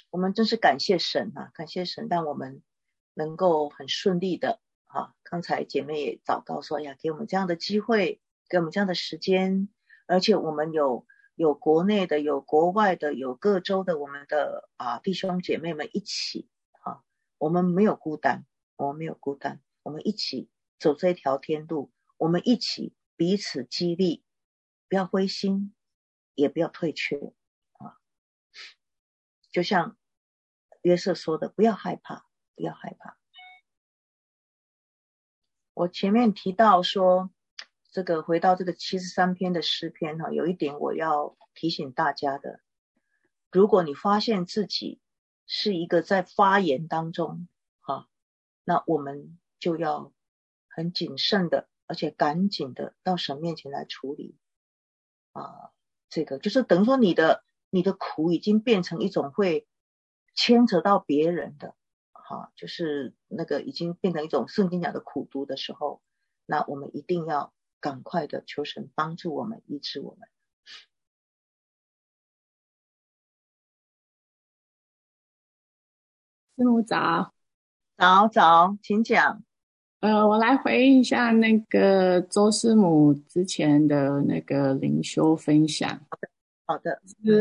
我们真是感谢神啊，感谢神让我们能够很顺利的刚才姐妹也祷告说呀，给我们这样的机会，给我们这样的时间，而且我们有国内的，有国外的，有各州的我们的弟兄姐妹们一起我们没有孤单，我们没有孤单，我们一起走这条天路，我们一起彼此激励，不要灰心，也不要退却就像约瑟说的，不要害怕，不要害怕。我前面提到说这个回到这个73篇的诗篇有一点我要提醒大家的，如果你发现自己是一个在发言当中那我们就要很谨慎的，而且赶紧的到神面前来处理这个就是等于说你的苦已经变成一种会牵扯到别人的就是那个已经变成一种圣经讲的苦毒的时候，那我们一定要赶快的求神帮助我们，医治我们。 师母早。 早，请讲。 我来回应一下那个周师母之前的那个灵修分享。 好的。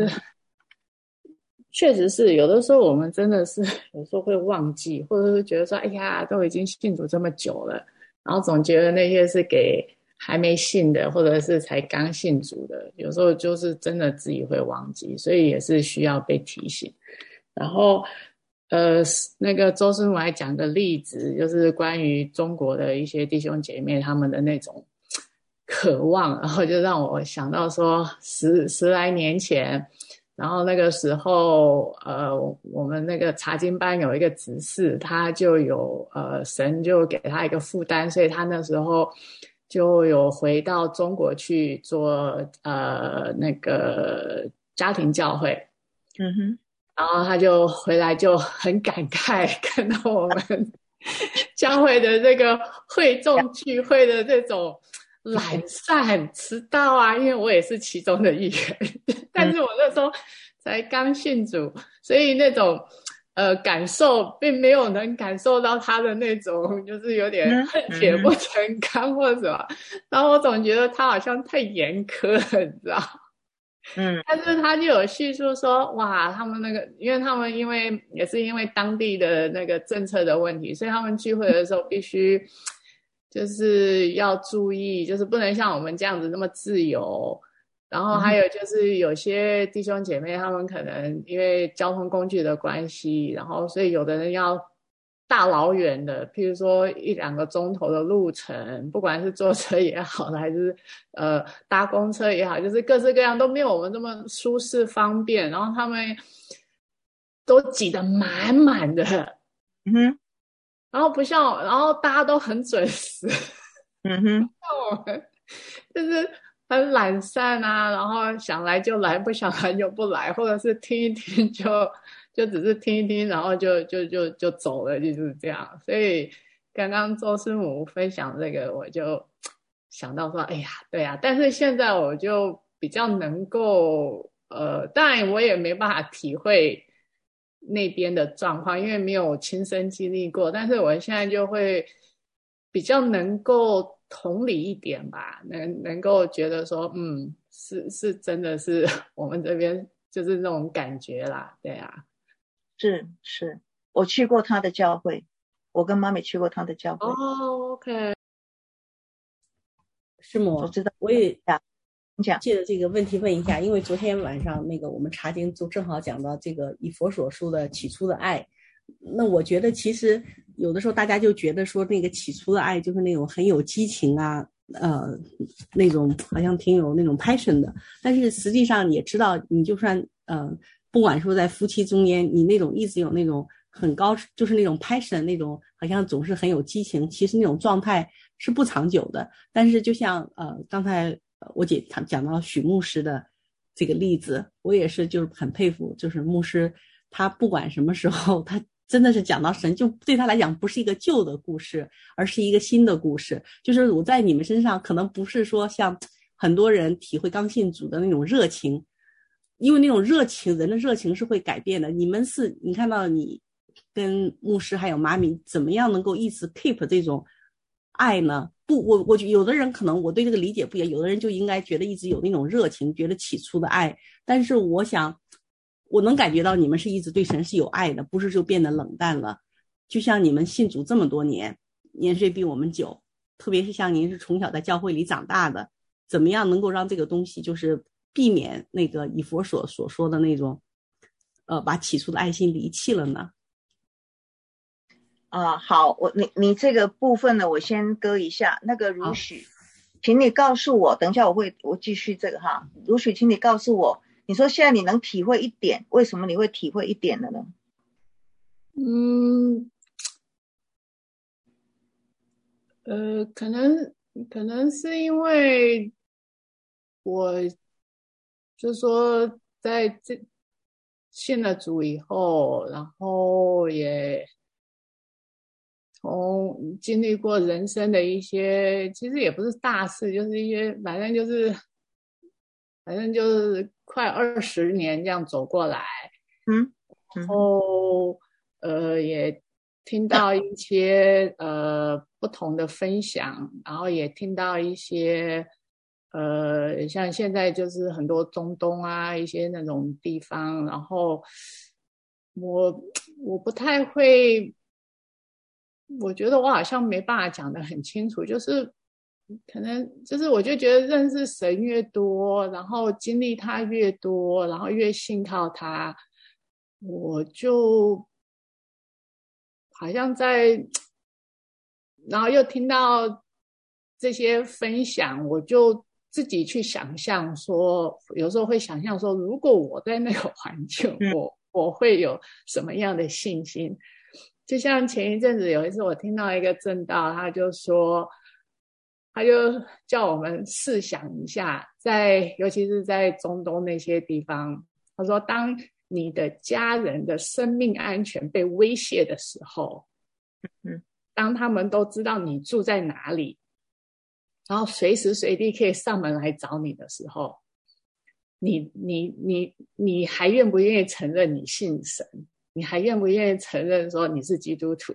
确实是有的时候我们真的是有时候会忘记，或者是觉得说哎呀都已经信主这么久了，然后总觉得那些是给还没信的或者是才刚信主的，有时候就是真的自己会忘记，所以也是需要被提醒。然后那个周师母还讲个例子，就是关于中国的一些弟兄姐妹他们的那种渴望，然后就让我想到说十来年前，然后那个时候我们那个查经班有一个执事，他就有神就给他一个负担，所以他那时候就有回到中国去做那个家庭教会。然后他就回来就很感慨，看到我们教会的这个会众聚会的这种懒散迟到啊，因为我也是其中的一员但是我那时候才刚信主，所以那种感受并没有能感受到他的那种就是有点恨铁不成钢或者什么，然后我总觉得他好像太严苛了，你知道。但是他就有叙述说，哇，他们那个，因为他们也是因为当地的那个政策的问题，所以他们聚会的时候必须就是要注意，就是不能像我们这样子那么自由。然后还有就是有些弟兄姐妹他们可能因为交通工具的关系，然后所以有的人要大老远的，譬如说1-2个钟头的路程，不管是坐车也好还是搭公车也好，就是各式各样都没有我们这么舒适方便，然后他们都挤得满满的然后不像，然后大家都很准时像我们就是很懒散啊，然后想来就来，不想来就不来，或者是听一听就只是听一听，然后就走了，就是这样。所以刚刚周师母分享这个，我就想到说，哎呀，对啊，但是现在我就比较能够当然我也没办法体会那边的状况，因为没有亲身经历过，但是我现在就会比较能够同理一点吧，能够觉得说是真的是我们这边就是那种感觉啦。对啊， 是我去过他的教会，我跟妈咪去过他的教会。 OK。 师母， 我知道， 我也讲借着这个问题问一下，因为昨天晚上那个我们查经就正好讲到这个以佛所说的起初的爱，那我觉得其实有的时候大家就觉得说那个起初的爱就是那种很有激情啊，那种好像挺有那种 passion 的，但是实际上也知道，你就算不管说在夫妻中间，你那种一直有那种很高，就是那种 passion 那种好像总是很有激情，其实那种状态是不长久的。但是就像刚才我姐讲到许牧师的这个例子，我也是就是很佩服，就是牧师他不管什么时候，他真的是讲到神，就对他来讲不是一个旧的故事，而是一个新的故事。就是我在你们身上可能不是说像很多人体会刚信主的那种热情， 因为那种热情，人的热情是会改变的。你看到你跟牧师还有妈咪怎么样能够一直 keep 这种爱呢？不，我觉得有的人可能我对这个理解不一样，有的人就应该觉得一直有那种热情，觉得起初的爱。但是我想，我能感觉到你们是一直对神是有爱的，不是就变得冷淡了。就像你们信主这么多年，年岁比我们久，特别是像您是从小在教会里长大的，怎么样能够让这个东西就是避免那个以佛所说的那种，把起初的爱心离弃了呢？ 好，你这个部分呢，我先搁一下。那个如许，请你告诉我，等一下我继续这个哈。如许，请你告诉我，你说现在你能体会一点，为什么你会体会一点的呢？ 可能是因为我就说在信了主以后，然后也经历过人生的一些，其实也不是大事，就是一些反正就是快20年这样走过来，然后也听到一些不同的分享，然后也听到一些像现在就是很多中东啊一些那种地方，然后我不太会，我觉得我好像没办法讲得很清楚，就是可能就是我就觉得认识神越多，然后经历他越多，然后越信靠他，我就好像然后又听到这些分享，我就自己去想象说，有时候会想象说，如果我在那个环境，我会有什么样的信心？就像前一阵子有一次我听到一个正道，他就叫我们试想一下，尤其是在中东那些地方，他说当你的家人的生命安全被威胁的时候，当他们都知道你住在哪里，然后随时随地可以上门来找你的时候，你还愿不愿意承认你信神？你还愿不愿意承认说你是基督徒？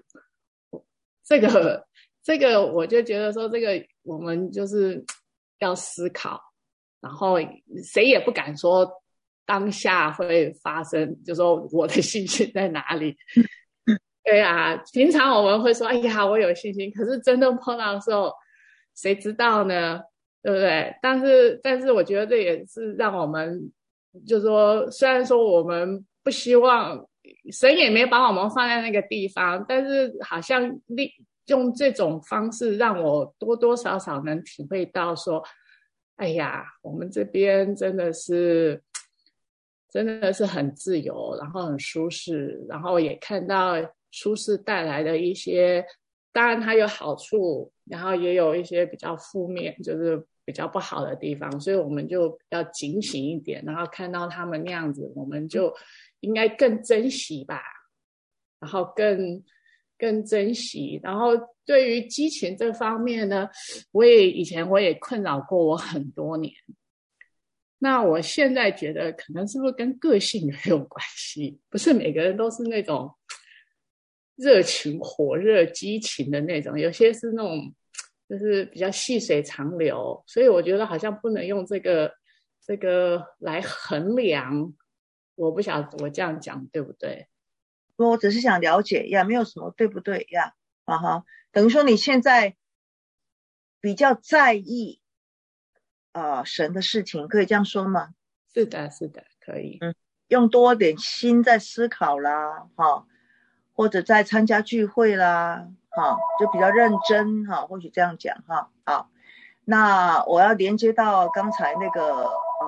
这个我就觉得说，这个我们就是要思考，然后谁也不敢说当下会发生，就说我的信心在哪里。对啊，平常我们会说哎呀我有信心，可是真的碰到的时候谁知道呢，对不对？但是我觉得这也是让我们就说，虽然说我们不希望神也没把我们放在那个地方，但是好像用这种方式让我多多少少能体会到说，哎呀我们这边真的是很自由，然后很舒适，然后也看到舒适带来的一些，当然它有好处，然后也有一些比较负面，就是比较不好的地方，所以我们就要警醒一点，然后看到他们那样子，我们就应该更珍惜吧，然后更珍惜。然后对于激情这方面呢，以前我也困扰过我很多年。那我现在觉得可能是不是跟个性也有关系，不是每个人都是那种热情火热激情的那种，有些是那种就是比较细水长流，所以我觉得好像不能用这个来衡量。我不晓得我这样讲对不对？ 我只是想了解呀，没有什么对不对呀。等于说你现在比较在意神的事情，可以这样说吗？ 是的可以。 用多点心在思考啦，或者在参加聚会啦，就比较认真，或许这样讲，好。那我要连接到刚才那个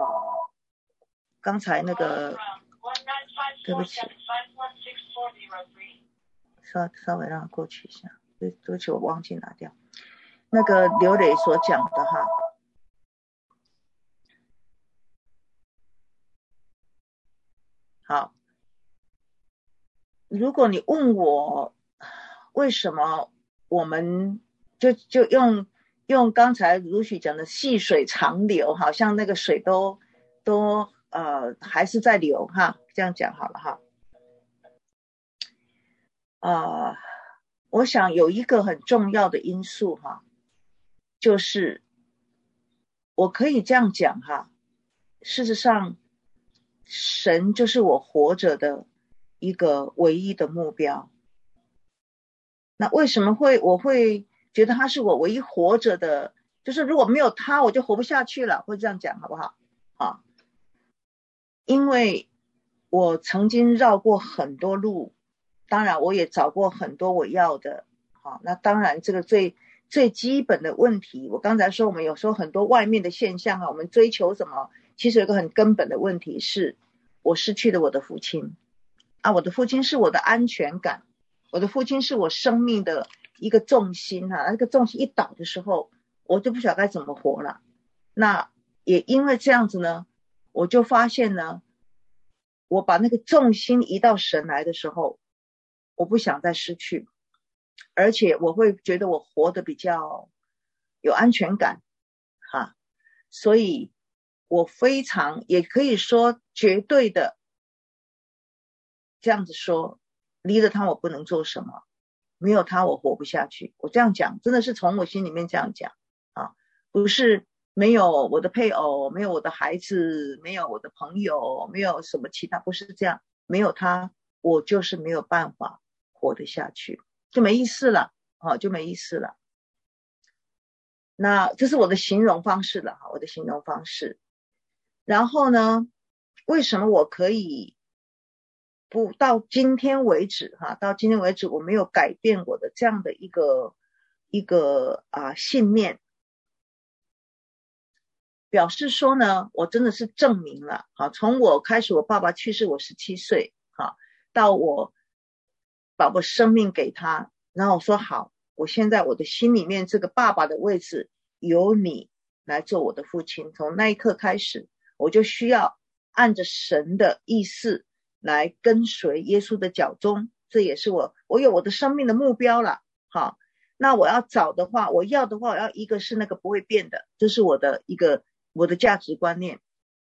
对不起，稍微让它过去一下，对不起，我忘记拿掉那个刘磊所讲的哈。好，如果你问我为什么我们就用刚才如许讲的细水长流，好像那个水都还是在流哈，这样讲好了哈。我想有一个很重要的因素哈，就是我可以这样讲哈，事实上神就是我活着的一个唯一的目标。那为什么我会觉得他是我唯一活着的，就是如果没有他我就活不下去了，会这样讲好不好？因为我曾经绕过很多路，当然我也找过很多我要的。那当然这个最基本的问题，我刚才说我们有时候很多外面的现象我们追求什么，其实有一个很根本的问题是我失去了我的父亲我的父亲是我的安全感，我的父亲是我生命的一个重心那个重心一倒的时候，我就不晓得该怎么活了。那也因为这样子呢，我就发现呢，我把那个重心移到神来的时候，我不想再失去，而且我会觉得我活得比较有安全感所以我非常也可以说绝对的这样子说，离了他我不能做什么，没有他我活不下去。我这样讲真的是从我心里面这样讲不是没有我的配偶，没有我的孩子，没有我的朋友，没有什么其他，不是这样，没有他我就是没有办法活得下去，就没意思了就没意思了。那这是我的形容方式了我的形容方式。然后呢，为什么我可以不到今天为止到今天为止我没有改变我的这样的一个信念，表示说呢，我真的是证明了从我开始我爸爸去世我17岁到我把我生命给他，然后我说好，我现在我的心里面这个爸爸的位置由你来做我的父亲。从那一刻开始，我就需要按着神的意思来跟随耶稣的脚踪，这也是我有我的生命的目标了那我要找的话，我要一个是那个不会变的，这是我的价值观念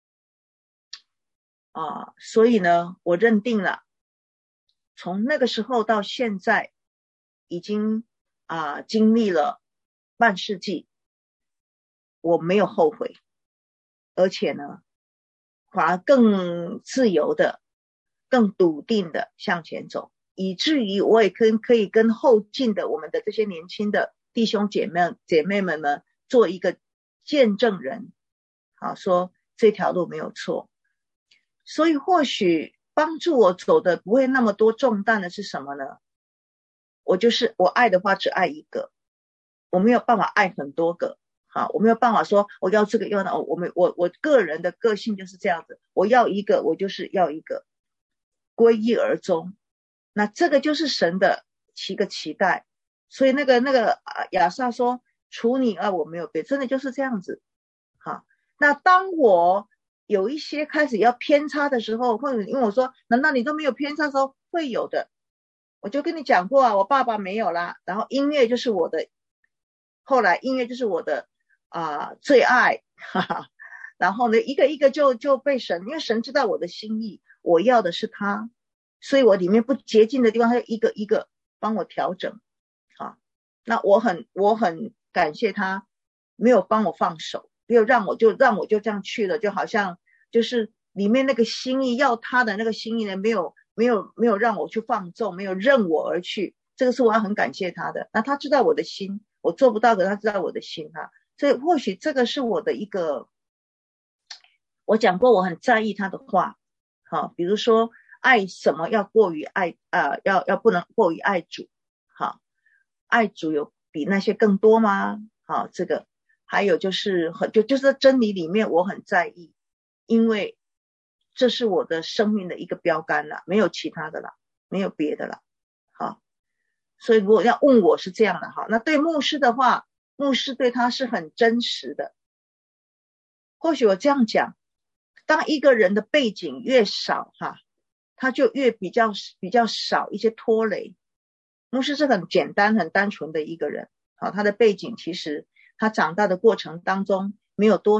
所以呢，我认定了，从那个时候到现在已经经历了半世纪，我没有后悔，而且呢反而更自由的更笃定的向前走，以至于我也可以跟后进的我们的这些年轻的弟兄姐妹们呢做一个见证人说这条路没有错。所以或许帮助我走的不会那么多重担的是什么呢？我爱的话只爱一个，我没有办法爱很多个我没有办法说我要这个要那我个人的个性就是这样子，我要一个我就是要一个，归一而终。那这个就是神的7个期待。所以那个亚萨说除你我没有别，真的就是这样子那当我有一些开始要偏差的时候，或者因为我说难道你都没有偏差的时候，会有的。我就跟你讲过我爸爸没有啦，然后音乐就是我的，后来音乐就是我的最爱然后呢一个一个就被神，因为神知道我的心意，我要的是他，所以我里面不洁净的地方他一个一个帮我调整那我很感谢他没有帮我放手，没有让我就这样去了，就好像就是里面那个心意要他的那个心意呢没有让我去放纵，没有任我而去，这个是我要很感谢他的。那他知道我的心，我做不到的他知道我的心所以或许这个是我的一个，我讲过我很在意他的话比如说爱什么要过于爱要不能过于爱主爱主有比那些更多吗这个还有就是就是真理里面我很在意，因为这是我的生命的一个标杆了，没有其他的了，没有别的了所以如果要问我是这样的那对牧师的话，牧师对他是很真实的。或许我这样讲，当一个人的背景越少他就越比较少一些拖累。牧师是很简单很单纯的一个人他的背景其实他长大的过程当中没有多少，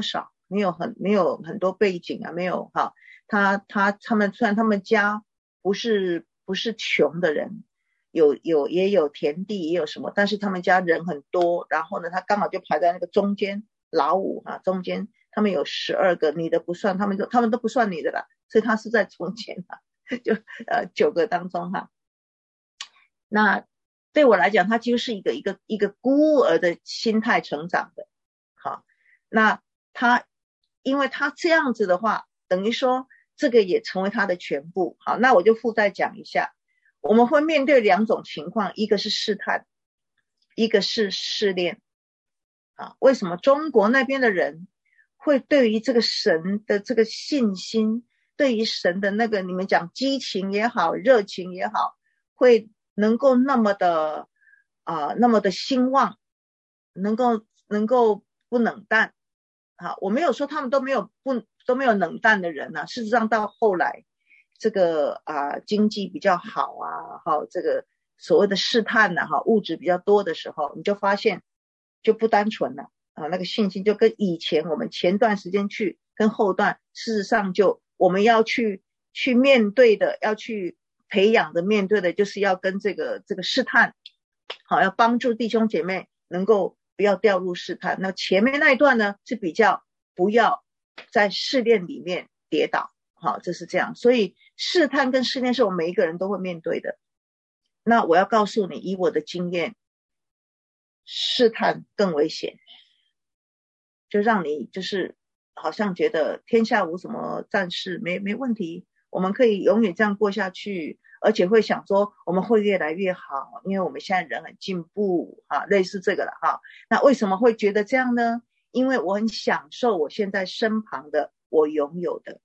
没有很多背景啊，没有哈。他们虽然他们家不是穷的人，也有田地也有什么，但是他们家人很多，然后呢他刚好就排在那个中间老五哈，中间他们有12个，你的不算，他们都不算你的啦，所以他是在中间哈，就9个当中哈。那对我来讲，他几乎是一个孤儿的心态成长的。好，那因为他这样子的话，等于说这个也成为他的全部。好，那我就附带讲一下，我们会面对2种情况，一个是试探，一个是试炼。啊，为什么中国那边的人会对于这个神的这个信心，对于神的那个你们讲激情也好，热情也好，会能够那么的兴旺，能够不冷淡。好，我没有说他们都没有冷淡的人啊，事实上到后来这个经济比较好啊，好，这个所谓的试探啊，物质比较多的时候，你就发现就不单纯了啊，那个信心就跟以前我们前段时间去跟后段，事实上就我们要去面对的，要去培养的面对的，就是要跟这个试探，好，要帮助弟兄姐妹能够不要掉入试探。那前面那一段呢，是比较不要在试炼里面跌倒，好，这是这样。所以试探跟试炼是我们每一个人都会面对的。那我要告诉你，以我的经验，试探更危险，就让你就是好像觉得天下无什么战事，没问题，我们可以永远这样过下去，而且会想说我们会越来越好，因为我们现在人很进步啊，类似这个了哈。那为什么会觉得这样呢？因为我很享受我现在身旁的我拥有的，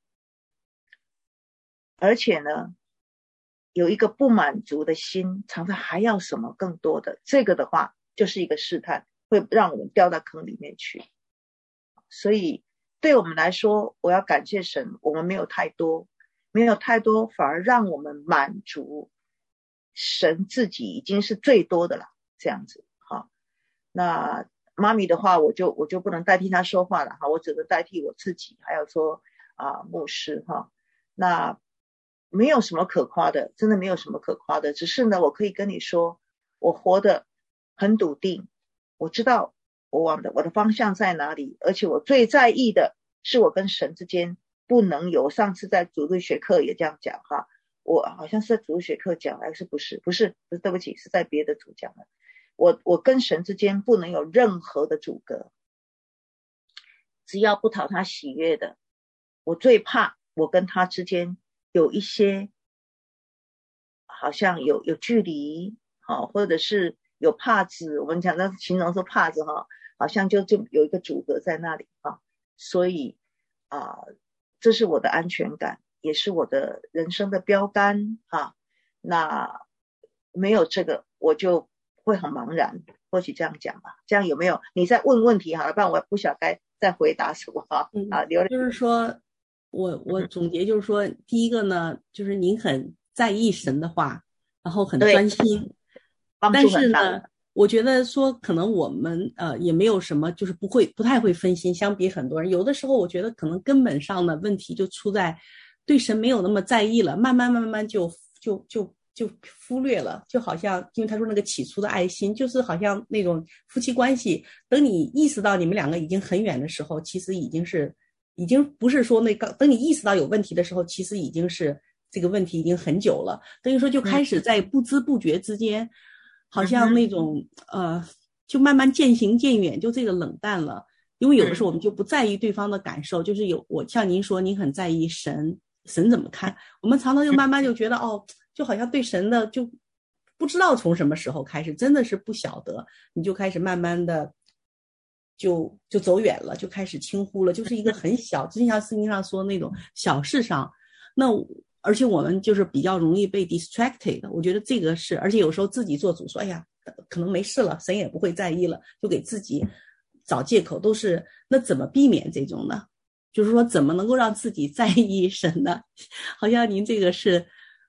而且呢有一个不满足的心，常常还要什么更多的，这个的话就是一个试探，会让我们掉到坑里面去。所以对我们来说，我要感谢神，我们没有太多，反而让我们满足，神自己已经是最多的了，这样子。好，那妈咪的话，我就不能代替她说话了哈，我只能代替我自己，还有说牧师哈。那没有什么可夸的，真的没有什么可夸的，只是呢，我可以跟你说，我活得很笃定，我知道我的方向在哪里，而且我最在意的是我跟神之间不能有，上次在主日学课也这样讲哈，我好像是在主日学课讲还是不是，对不起，是在别的组讲的，我跟神之间不能有任何的阻隔，只要不讨他喜悦的，我最怕我跟他之间有一些好像有距离，好，或者是有帕子，我们讲的形容说帕子哈，好像就有一个阻隔在那里啊，所以这是我的安全感，也是我的人生的标杆啊。那没有这个，我就会很茫然，或许这样讲吧。这样有没有？你再问问题好了，不然我不晓得该再回答什么哈。 就是说我总结就是说，第一个呢，就是您很在意神的话，然后很专心，但是呢，我觉得说可能我们也没有什么，就是不太会分心，相比很多人，有的时候我觉得可能根本上的问题就出在对神没有那么在意了，慢慢就忽略了，就好像因为他说那个起初的爱心，就是好像那种夫妻关系，等你意识到你们两个已经很远的时候，其实已经不是说等你意识到有问题的时候，其实已经是这个问题已经很久了，等于说就开始在不知不觉之间，好像那种就慢慢渐行渐远，就这个冷淡了。因为有的时候我们就不在意对方的感受，就是我像您说，您很在意神怎么看，我们常常就慢慢就觉得就好像对神的就不知道从什么时候开始，真的是不晓得，你就开始慢慢的就走远了，就开始轻忽了，就是一个很小，就像圣经上说那种小事上，那而且我们就是比较容易被 distracted， 我觉得这个是，而且有时候自己做主说，哎呀，可能没事了，神也不会在意了，就给自己找借口，都是那怎么避免这种呢？就是说怎么能够让自己在意神呢？好像您这个是。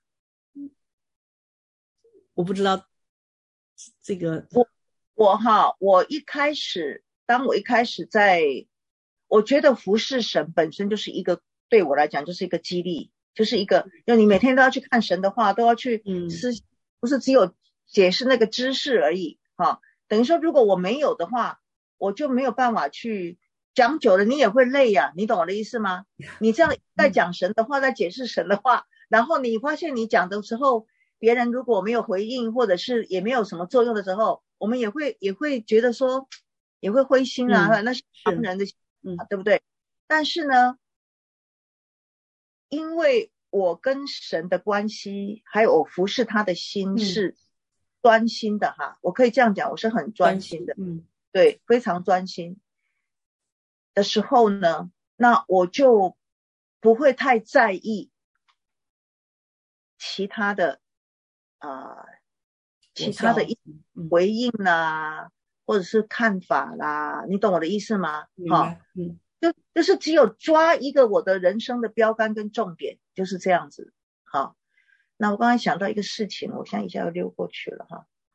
我不知道这个我一开始我觉得服侍神本身就是一个，对我来讲就是一个激励，就是一个要你每天都要去看神的话，都要去不是只有解释那个知识而已等于说如果我没有的话，我就没有办法去讲久了，你也会累呀，你懂我的意思吗？你这样在讲神的话，在解释神的话，然后你发现你讲的时候，别人如果没有回应，或者是也没有什么作用的时候，我们也会觉得说，也会灰心啊，那是旁人的对不对？但是呢，因为我跟神的关系，还有我服侍他的心是专心的我可以这样讲，我是很专心的，对，非常专心的时候呢，那我就不会太在意其他的回应啦，或者是看法啦，你懂我的意思吗？ 明白， 就是只有抓一个我的人生的标杆跟重点，就是这样子。好，那我刚才想到一个事情，我现在一下又溜过去了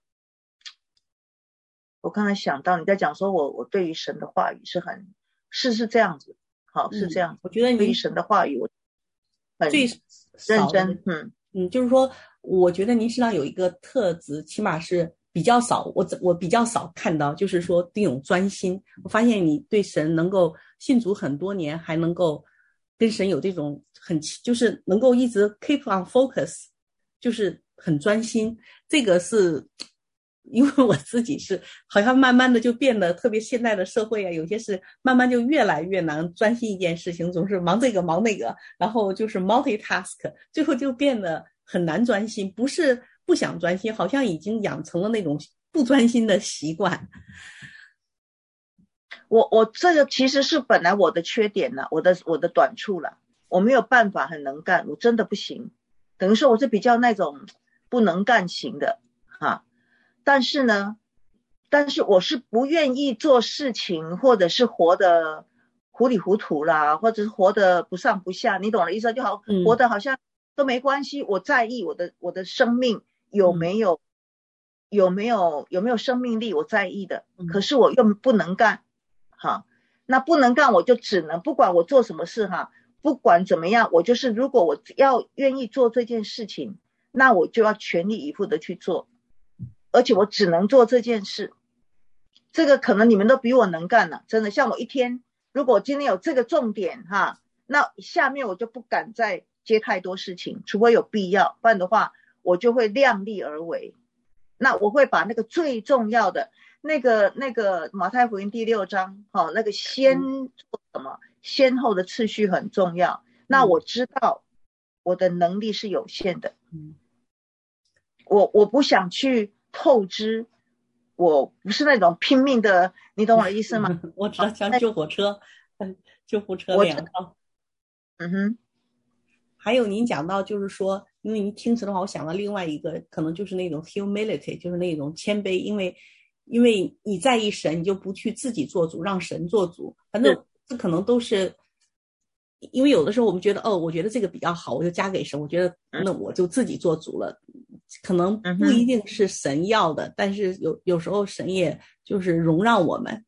我刚才想到你在讲说我对于神的话语是这样子，是这样。 我觉得你对于神的话语我很最认真， 就是说，我觉得您身上有一个特质，起码是比较少，我比较少看到，就是说这种专心。我发现你对神能够信主很多年，还能够跟神有这种就是能够一直 keep on focus， 就是很专心。这个是因为我自己是好像慢慢的就变得，特别现在的社会有些事慢慢就越来越难专心一件事情，总是忙这个忙那个，然后就是 multitask， 最后就变得很难专心。不是不想专心，好像已经养成了那种不专心的习惯。 我这个其实是本来我的缺点了，我的短处了，我没有办法很能干，我真的不行，等于说我是比较那种不能干型的但是我是不愿意做事情，或者是活得糊里糊涂啦，或者是活得不上不下，你懂我的意思就好，活得好像都没关系。我在意我的生命有没有生命力，我在意的，可是我又不能干那不能干我就只能不管我做什么事不管怎么样，我就是如果我要愿意做这件事情，那我就要全力以赴的去做，而且我只能做这件事。这个可能你们都比我能干了，真的。像我一天，如果今天有这个重点那下面我就不敢再接太多事情，除非有必要，不然的话我就会量力而为。那我会把那个最重要的那个马太福音第6章那个先做什么，先后的次序很重要。那我知道我的能力是有限的，我不想去透支，我不是那种拼命的，你懂我的意思吗？ 我知道，像救火车、救护车那样还有您讲到就是说，因为您听词的话，我想到另外一个可能就是那种 humility， 就是那种谦卑，因为你在意神，你就不去自己做主，让神做主。反正这可能都是因为有的时候我们觉得我觉得这个比较好，我就加给神，我觉得那我就自己做主了。可能不一定是神要的，但是有时候神也就是容让我们，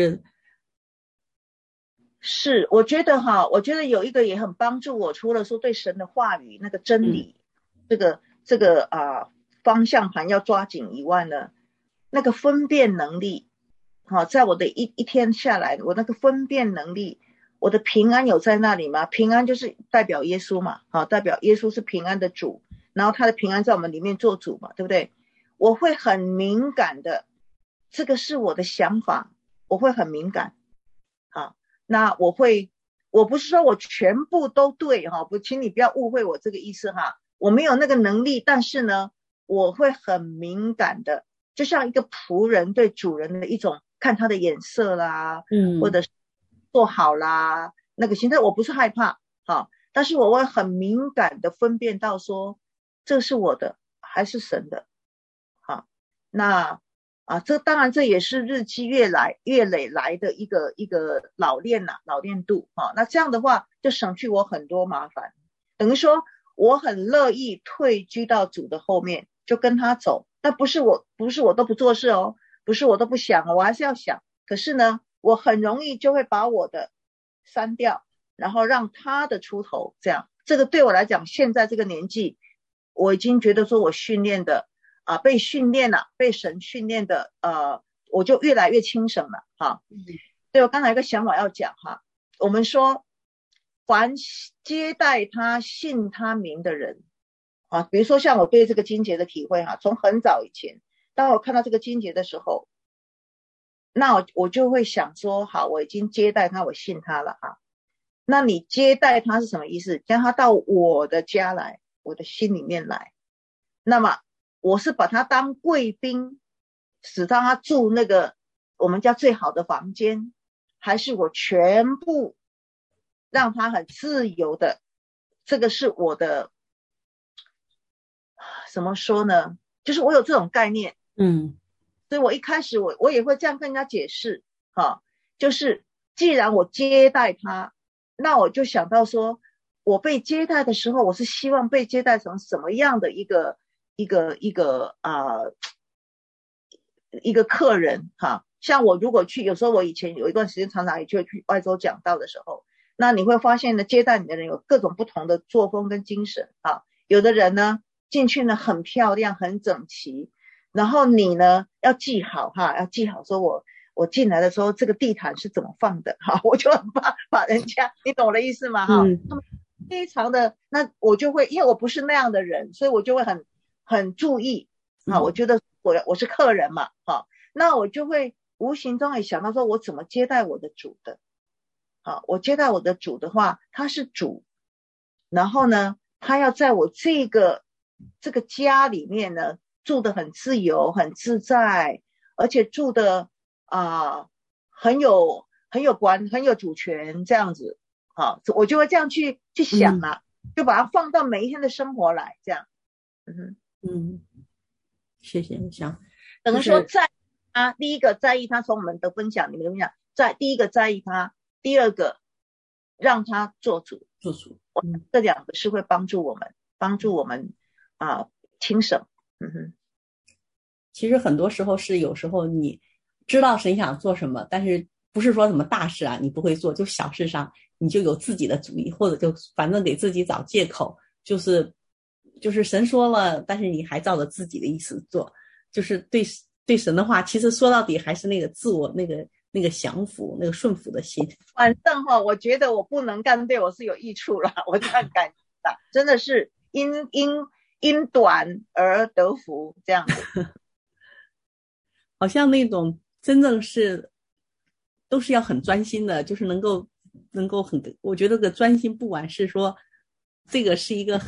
是我觉得有一个也很帮助我，除了说对神的话语那个真理这个方向盘要抓紧以外呢，那个分辨能力在我的一天下来，我那个分辨能力，我的平安有在那里吗？平安就是代表耶稣嘛代表耶稣是平安的主，然后他的平安在我们里面做主嘛，对不对？我会很敏感的，这个是我的想法，我会很敏感那我不是说我全部都对请你不要误会我这个意思我没有那个能力，但是呢我会很敏感的，就像一个仆人对主人的一种看他的眼色啦或者是做好啦那个心态，我不是害怕但是我会很敏感的分辨到说这是我的还是神的那这当然这也是日积月累来的一个老练度那这样的话就省去我很多麻烦，等于说我很乐意退居到主的后面，就跟他走。那不是我都不做事不是我都不想我还是要想，可是呢我很容易就会把我的删掉，然后让他的出头，这样。这个对我来讲，现在这个年纪，我已经觉得说我训练的被训练了，被神训练的我就越来越轻省了哈。对，我刚才有个想法要讲哈，我们说凡接待他信他名的人比如说像我对这个经节的体会从很早以前，当我看到这个经节的时候，那我就会想说，好，我已经接待他，我信他了那你接待他是什么意思？将他到我的家来，我的心里面来。那么我是把他当贵宾，使他住那个我们家最好的房间，还是我全部让他很自由的？这个是我的怎么说呢？就是我有这种概念。所以我一开始我也会这样跟人家解释就是既然我接待他，那我就想到说，我被接待的时候，我是希望被接待成什么样的一个客人像我如果去，有时候我以前有一段时间常常也去外州讲道的时候，那你会发现呢，接待你的人有各种不同的作风跟精神有的人呢进去呢很漂亮很整齐，然后你呢要记好要记好说我进来的时候这个地毯是怎么放的我就很怕把人家，你懂我的意思吗他们非常的，那我就会，因为我不是那样的人，所以我就会很注意我觉得我是客人嘛那我就会无形中也想到说我怎么接待我的主的我接待我的主的话，他是主，然后呢他要在我这个家里面呢住得很自由很自在，而且住得很有主权这样子我就会这样去想就把它放到每一天的生活来这样。 谢谢你想等于说在第一个在意他，从我们的分享你们的分享第一个在意他，第二个让他做主这两个是会帮助我们轻省。 其实很多时候是有时候你知道神想做什么，但是不是说什么大事你不会做，就小事上你就有自己的主意，或者就反正给自己找借口，就是神说了，但是你还照着自己的意思做，就是对神的话，其实说到底还是那个自我那个降服那个顺服的心。 反正我觉得我不能干对我是有益处了，我这样感觉真的是因短而得福这样子。 好像那种真正是都是要很专心的，就是能够我觉得这个专心，不管是说这个是一个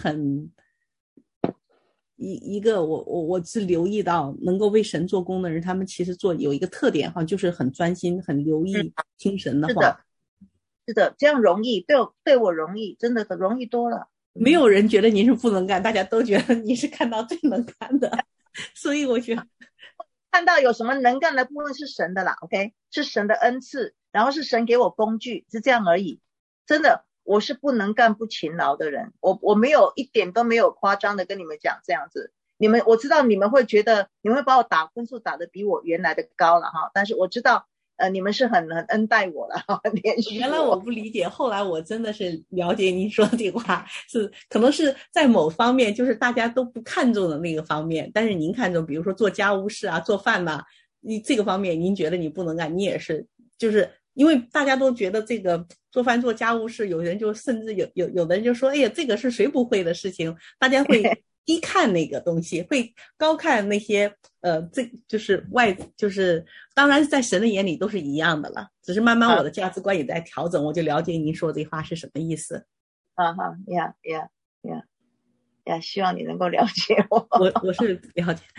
一个我是留意到能够为神做工的人，他们其实有一个特点就是很专心很留意听神的话。 是的，这样容易，对我容易，真的容易多了。 没有人觉得你是不能干，大家都觉得你是看到最能干的。所以我觉得看到有什么能干的部分是神的啦 OK， 是神的恩赐，然后是神给我工具，是这样而已。真的我是不能干不勤劳的人，我没有一点都没有夸张的跟你们讲这样子。我知道你们会觉得你们会把我分数打得比我原来的高了但是我知道你们是很恩待我了连续原来我不理解，后来我真的是了解您说这话，是可能是在某方面就是大家都不看重的那个方面，但是您看重，比如说做家务事做饭你这个方面您觉得你不能干，你也是就是因为大家都觉得这个做饭做家务事，有人就甚至有的人就说，哎呀，这个是谁不会的事情，大家会低看那个东西，会高看那些这就是就是当然在神的眼里都是一样的了，只是慢慢我的价值观也在调整，我就了解您说这话是什么意思。 希望你能够了解我是了解。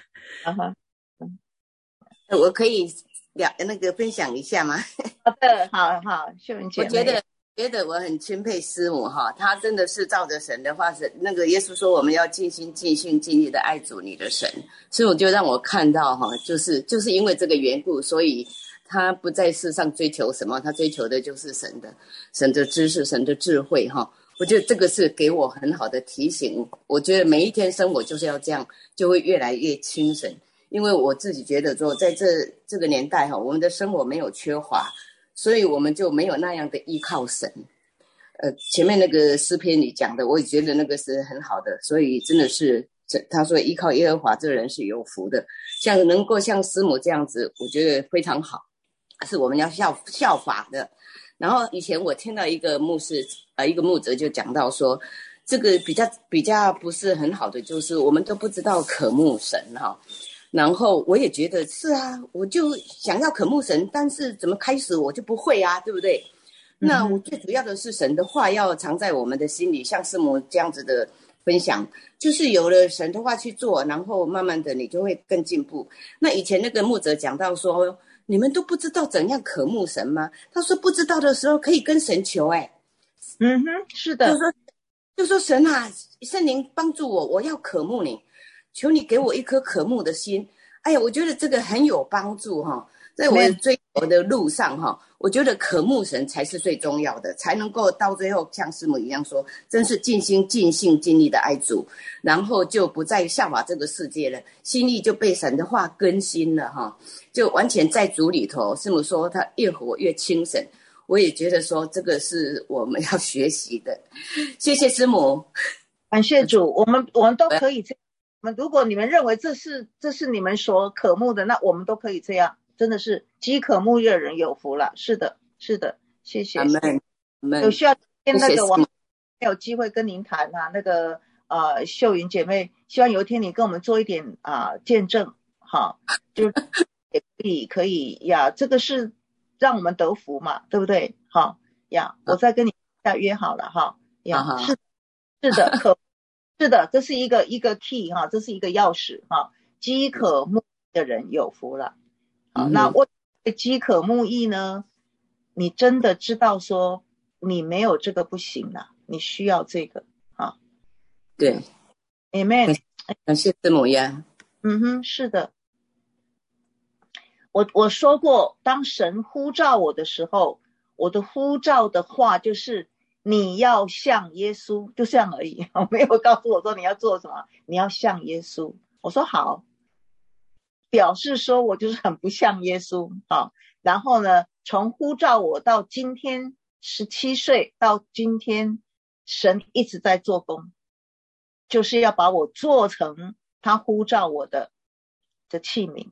我可以分享一下吗？ 好的，好，秀云姐妹。 我觉得我很钦佩师母她真的是照着神的话，那个耶稣说我们要尽心尽性尽力的爱主你的神，所以我就让我看到就是因为这个缘故，所以他不在世上追求什么，他追求的就是神的知识，神的智慧我觉得这个是给我很好的提醒，我觉得每一天生活就是要这样，就会越来越轻省。因为我自己觉得说在这个年代我们的生活没有缺乏， 所以我们就没有那样的依靠神。前面那个诗篇里讲的，我也觉得那个是很好的，所以真的是他说依靠耶和华这人是有福的，像能够像师母这样子，我觉得非常好，是我们要效法的。然后以前我听到一个牧师一个牧者就讲到说，这个比较不是很好的，就是我们都不知道渴慕神哈。然后我也觉得是啊，我就想要渴慕神，但是怎么开始我就不会啊，对不对？那我最主要的是神的话要藏在我们的心里，像师母这样子的分享，就是有了神的话去做，然后慢慢的你就会更进步。那以前那个牧者讲到说，你们都不知道怎样渴慕神吗？他说不知道的时候可以跟神求是的， 就说神啊，圣灵帮助我，我要渴慕你，求你给我一颗渴慕的心。哎呀，我觉得这个很有帮助哈。在我追求的路上哈，我觉得渴慕神才是最重要的，才能够到最后像师母一样说，真是尽心尽性尽力的爱主，然后就不再效法这个世界了，心意就被神的话更新了哈，就完全在主里头。师母说他越活越精神，我也觉得说这个是我们要学习的。谢谢师母， 感谢主，我们都可以这样。如果你们认为这是你们所渴慕的，那我们都可以这样。真的是饥渴慕义的人有福了。是的，是的，谢谢。 阿们， 有需要那个我没有机会跟您谈啊，那个秀云姐妹，希望有一天你跟我们做一点见证，哈，就是也可以呀，这个是让我们得福嘛，对不对？好呀，我再跟你约好了哈呀，是的，是的，这是一个 key 哈，这是一个钥匙哈，饥渴慕义的人有福了。好，那我饥渴慕义呢？你真的知道说你没有这个不行了，你需要这个啊。 对 ，Amen。 感谢师母呀。 是的。我说过，当神呼召我的时候，我的呼召的话就是你要像耶稣，就这样而已。我没有告诉我说你要做什么，你要像耶稣。我说好。表示说我就是很不像耶稣啊，然后呢，从呼召我到今天17岁到今天，神一直在做工，就是要把我做成他呼召我的器皿。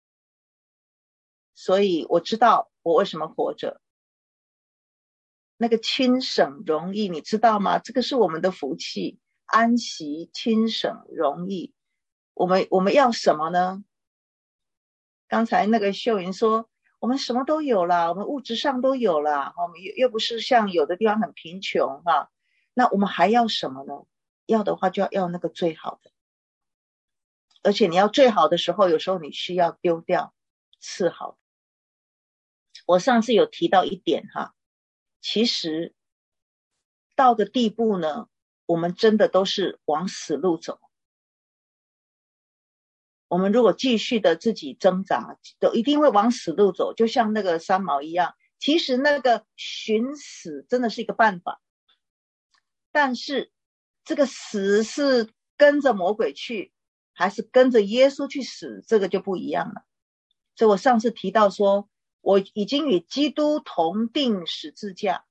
所以我知道我为什么活着。那个轻省容易，你知道吗？这个是我们的福气，安息轻省容易。我们要什么呢？刚才那个秀云说我们什么都有了，我们物质上都有了，我们又不是像有的地方很贫穷哈，那我们还要什么呢？要的话就要那个最好的，而且你要最好的时候，有时候你需要丢掉次好的。我上次有提到一点哈，其实到个地步呢，我们真的都是往死路走。我们如果继续的自己挣扎，都一定会往死路走，就像那个三毛一样。其实那个寻死真的是一个办法，但是这个死是跟着魔鬼去，还是跟着耶稣去死，这个就不一样了。所以我上次提到说，我已经与基督同定十字架，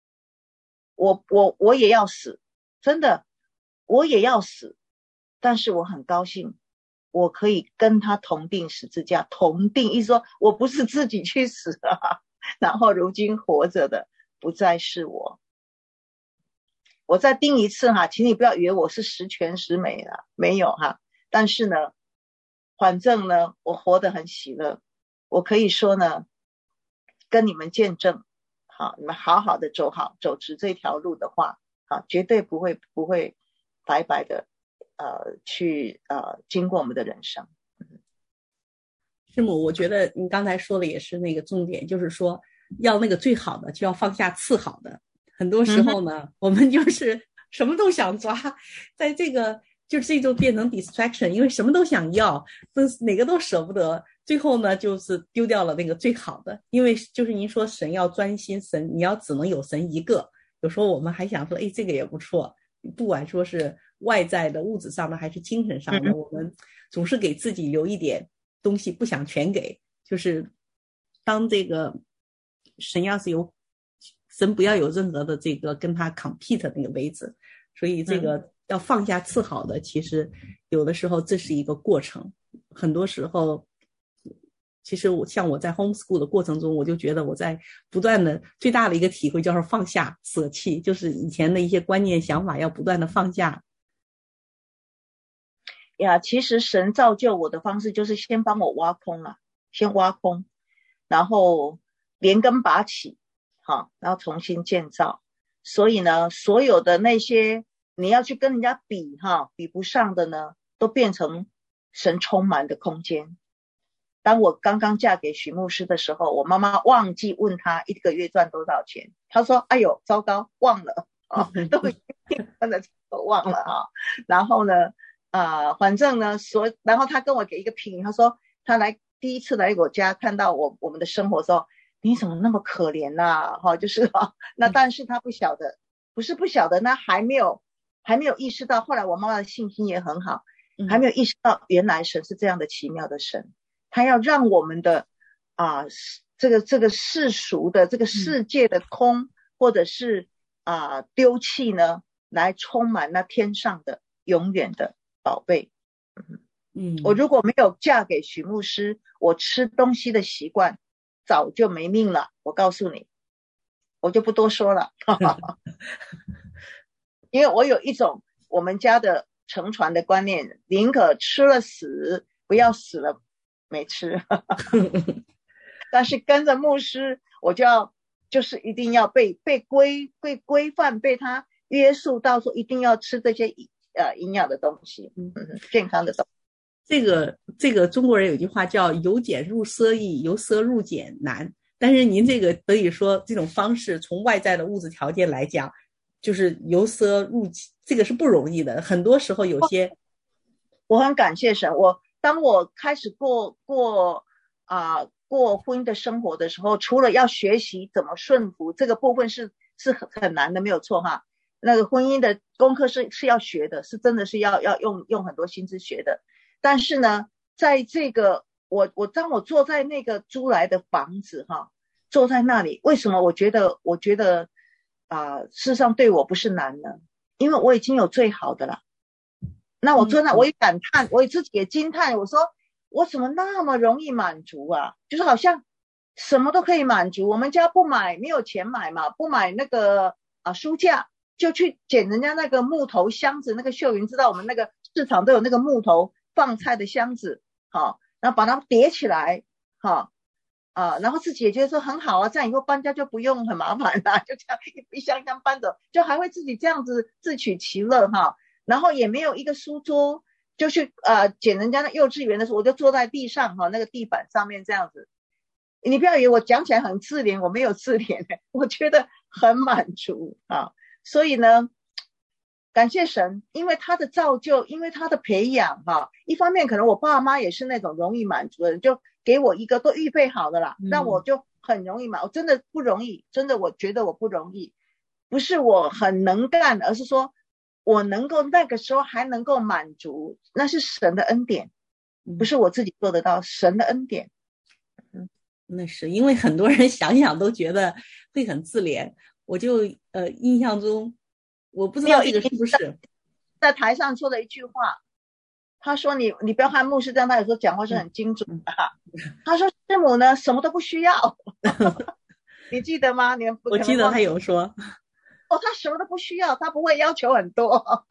我也要死，真的，我也要死，但是我很高兴。我可以跟他同定十字架，同定意思说我不是自己去死然后如今活着的不再是我。我再定一次请你不要以为我是十全十美了，没有但是呢，反正呢，我活得很喜乐，我可以说呢，跟你们见证，你们好好的走直这条路的话，绝对不会白白的。去经过我们的人生。 师母，我觉得你刚才说的也是那个重点，就是说要那个最好的就要放下次好的。很多时候呢，我们就是什么都想抓，在这个就是这种变成 distraction， 因为什么都想要，哪个都舍不得，最后呢就是丢掉了那个最好的。因为就是您说神要专心，神你要只能有神一个，有时候我们还想说这个也不错，不管说是外在的物质上的还是精神上的，我们总是给自己留一点东西，不想全给。就是当这个神不要有任何的这个跟他 compete 的那个位置，所以这个要放下次好的，其实有的时候这是一个过程，很多时候。其实像我在 homeschool 的过程中，我就觉得我在不断的最大的一个体会就是放下舍弃，就是以前的一些观念想法要不断的放下。 呀，其实神造就我的方式就是先帮我挖空了，先挖空，然后连根拔起，然后重新建造。所以呢，所有的那些你要去跟人家比比不上的呢，都变成神充满的空间。当我刚刚嫁给许牧师的时候，我妈妈忘记问他1个月赚多少钱，他说哎呦糟糕忘了都已经真的忘了然后呢反正呢然后他跟我给一个评语，他说他第一次来我家看到我们的生活的时候，你怎么那么可怜就是那但是他不晓得，不是不晓得，那还没有意识到，后来我妈妈的信心也很好，还没有意识到原来神是这样的奇妙的神，他要让我们的这个世俗的这个世界的空或者是丢弃呢，来充满那天上的永远的宝贝。我如果没有嫁给许牧师，我吃东西的习惯早就没命了，我告诉你，我就不多说了因为我有一种我们家的承传的观念，宁可吃了死，不要死了没吃但是跟着牧师，我就是一定要被规范，被他约束到说一定要吃这些营养的东西，健康的东西。 这个中国人有句话叫由俭入奢易，由奢入俭难，但是您这个等于说这种方式从外在的物质条件来讲，就是由奢入俭，这个是不容易的，很多时候有些我很感谢神，当我开始过婚姻的生活的时候，除了要学习怎么顺服，这个部分是很难的，没有错那个婚姻的功课是要学的，是真的是要用很多心思学的。但是呢，在这个当我坐在那个租来的房子坐在那里，为什么我觉得事实上对我不是难呢？因为我已经有最好的了。那我坐那我也感叹，我自己也惊叹，我说我怎么那么容易满足就是好像什么都可以满足。我们家不买，没有钱买嘛，不买那个书架，就去捡人家那个木头箱子，那个秀云知道我们那个市场都有那个木头放菜的箱子然后把它叠起来然后自己也觉得说很好这样以后搬家就不用很麻烦就这样一箱一箱搬走，就还会自己这样子自取其乐然后也没有一个书桌，就去捡人家的幼稚园的时候，我就坐在地上那个地板上面这样子。你不要以为我讲起来很自怜，我没有自怜我觉得很满足所以呢，感谢神，因为他的造就，因为他的培养一方面可能我爸妈也是那种容易满足的人，就给我一个都预备好的啦，让我就很容易满足。我真的不容易，真的我觉得我不容易，不是我很能干，而是说我能够那个时候还能够满足，那是神的恩典，不是我自己做得到，神的恩典。 那是因为很多人想想都觉得会很自怜，我就印象中我不知道这个是不是在台上说的一句话，他说你不要看牧师这样，他有时候讲话是很精准的他说师母呢什么都不需要你记得吗？你们我记得他有说他什么都不需要，他不会要求很多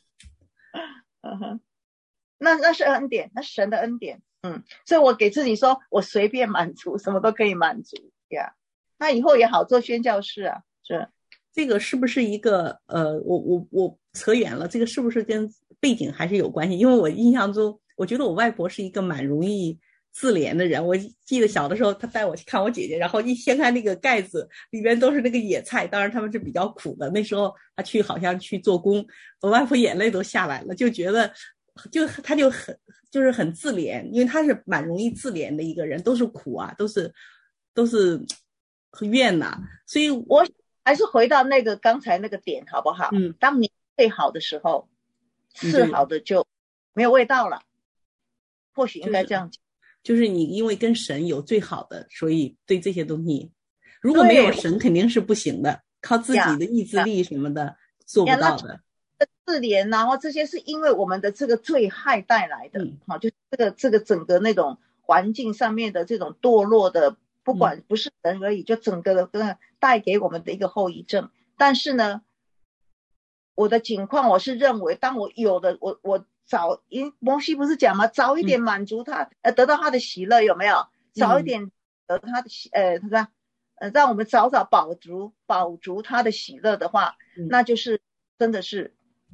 那是恩典，那是神的恩典所以我给自己说我随便满足，什么都可以满足那以后也好做宣教士是这个是不是一个我扯远了，这个是不是跟背景还是有关系？因为我印象中我觉得我外婆是一个蛮容易自怜的人，我记得小的时候她带我去看我姐姐，然后一掀开那个盖子里面都是那个野菜，当然他们是比较苦的，那时候她好像去做工，我外婆眼泪都下来了，就觉得她就是很自怜，因为她是蛮容易自怜的一个人，都是苦都是怨所以我还是回到那个刚才那个点好不好？当你最好的时候，次好的就没有味道了，或许应该这样讲， 就是你因为跟神有最好的，所以对这些东西， 如果没有神肯定是不行的，靠自己的意志力什么的做不到的。 自怜，然后这些是因为我们的这个罪害带来的，就是这个整个那种环境上面的这种堕落的，不管不是人而已，就整个的带给我们的一个后遗症。但是呢，我的情况我是认为，当我有的我早，因为摩西不是讲吗？早一点满足他，得到他的喜乐，有没有？早一点得他的他说让我们早早饱足他的喜乐的话，那就是真的是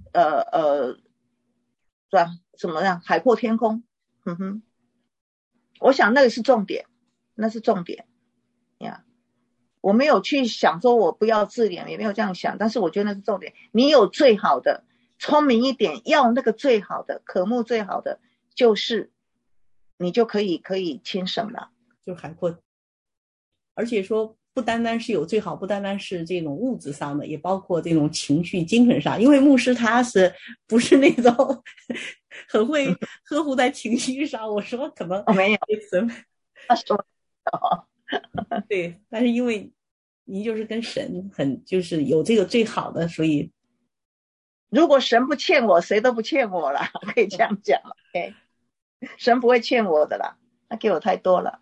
怎么样？海阔天空。我想那个是重点，那是重点呀。我没有去想说我不要自怜，也没有这样想，但是我觉得那是重点。你有最好的，聪明一点，要那个最好的，渴慕最好的，就是你就可以轻省了， 就海阔。而且说不单单是有最好，不单单是这种物质上的，也包括这种情绪精神上。因为牧师他是不是那种很会呵护在情绪上，我说可能没有他说对，但是因为您就是跟神很就是有这个最好的，所以如果神不欠我，谁都不欠我了，可以这样讲。OK， 神不会欠我的啦，他给我太多了。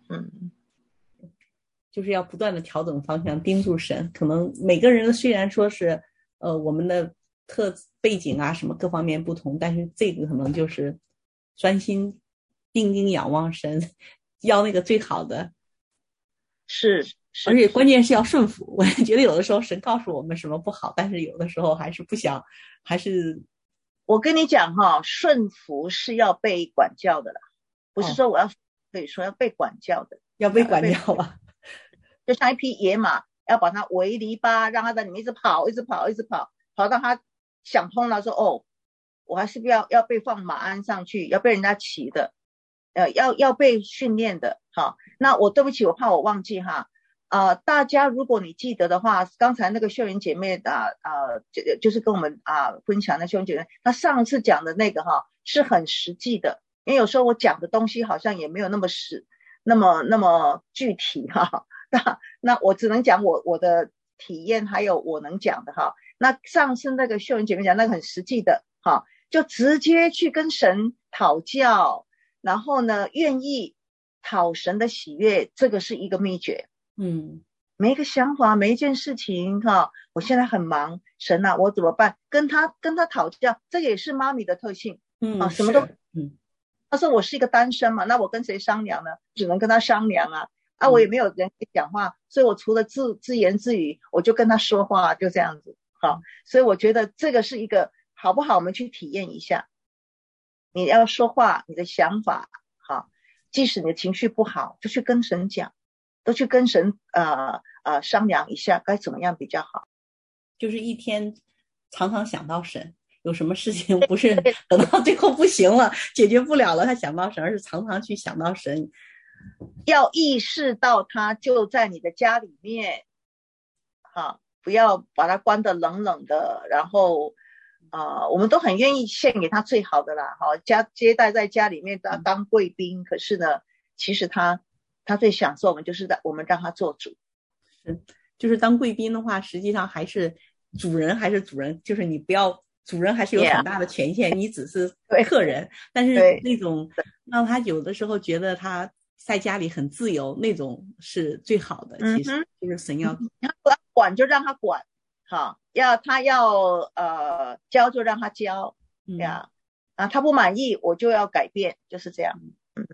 就是要不断的调整方向，盯住神。可能每个人虽然说是我们的背景啊什么各方面不同，但是这个可能就是专心定睛仰望神，要那个最好的。 是， 而且关键是要顺服。我觉得有的时候神告诉我们什么不好，但是有的时候还是不想，还是我跟你讲哈，顺服是要被管教的啦，不是说我要可以说要被管教的， 要被管教吧。 就像一匹野马，要把它围篱笆，让它在里面一直跑到它想通了，说哦，我还是不要被放马鞍上去，要被人家骑的，要被训练的。好，那我对不起，我怕我忘记哈。大家如果你记得的话，刚才那个秀媛姐妹就是跟我们分享的秀媛姐妹，她上次讲的那个哈是很实际的，因为有时候我讲的东西好像也没有那么那么具体哈。那我只能讲我的体验，还有我能讲的哈。那上次那个秀媛姐妹讲那个很实际的哈，就直接去跟神讨教，然后呢愿意讨神的喜悦，这个是一个秘诀。每一个想法，每一件事情哈，我现在很忙，神啊，我怎么办？跟他讨教，这也是妈咪的特性。什么都他说我是一个单身嘛，那我跟谁商量呢？只能跟他商量啊。我也没有人讲话，所以我除了自言自语，我就跟他说话，就这样子。好，所以我觉得这个是一个好不好？我们去体验一下。你要说话，你的想法好，即使你的情绪不好，就去跟神讲，都去跟神商量一下该怎么样比较好。 就是一天常常想到神，有什么事情不是等到最后不行了，解决不了了，他想到神，而是常常去想到神。 要意识到他就在你的家里面，不要把他关得冷冷的，然后我们都很愿意献给他最好的啦，接待在家里面当贵宾，可是呢，其实他最享受我们就是我们让他做主。 就是当贵宾的话，实际上还是主人，就是你不要，主人还是有很大的权限，你只是客人，但是那种让他有的时候觉得他在家里很自由，那种是最好的。其实就是神要他管就让他管，他要教就让他教，他不满意我就要改变，就是这样。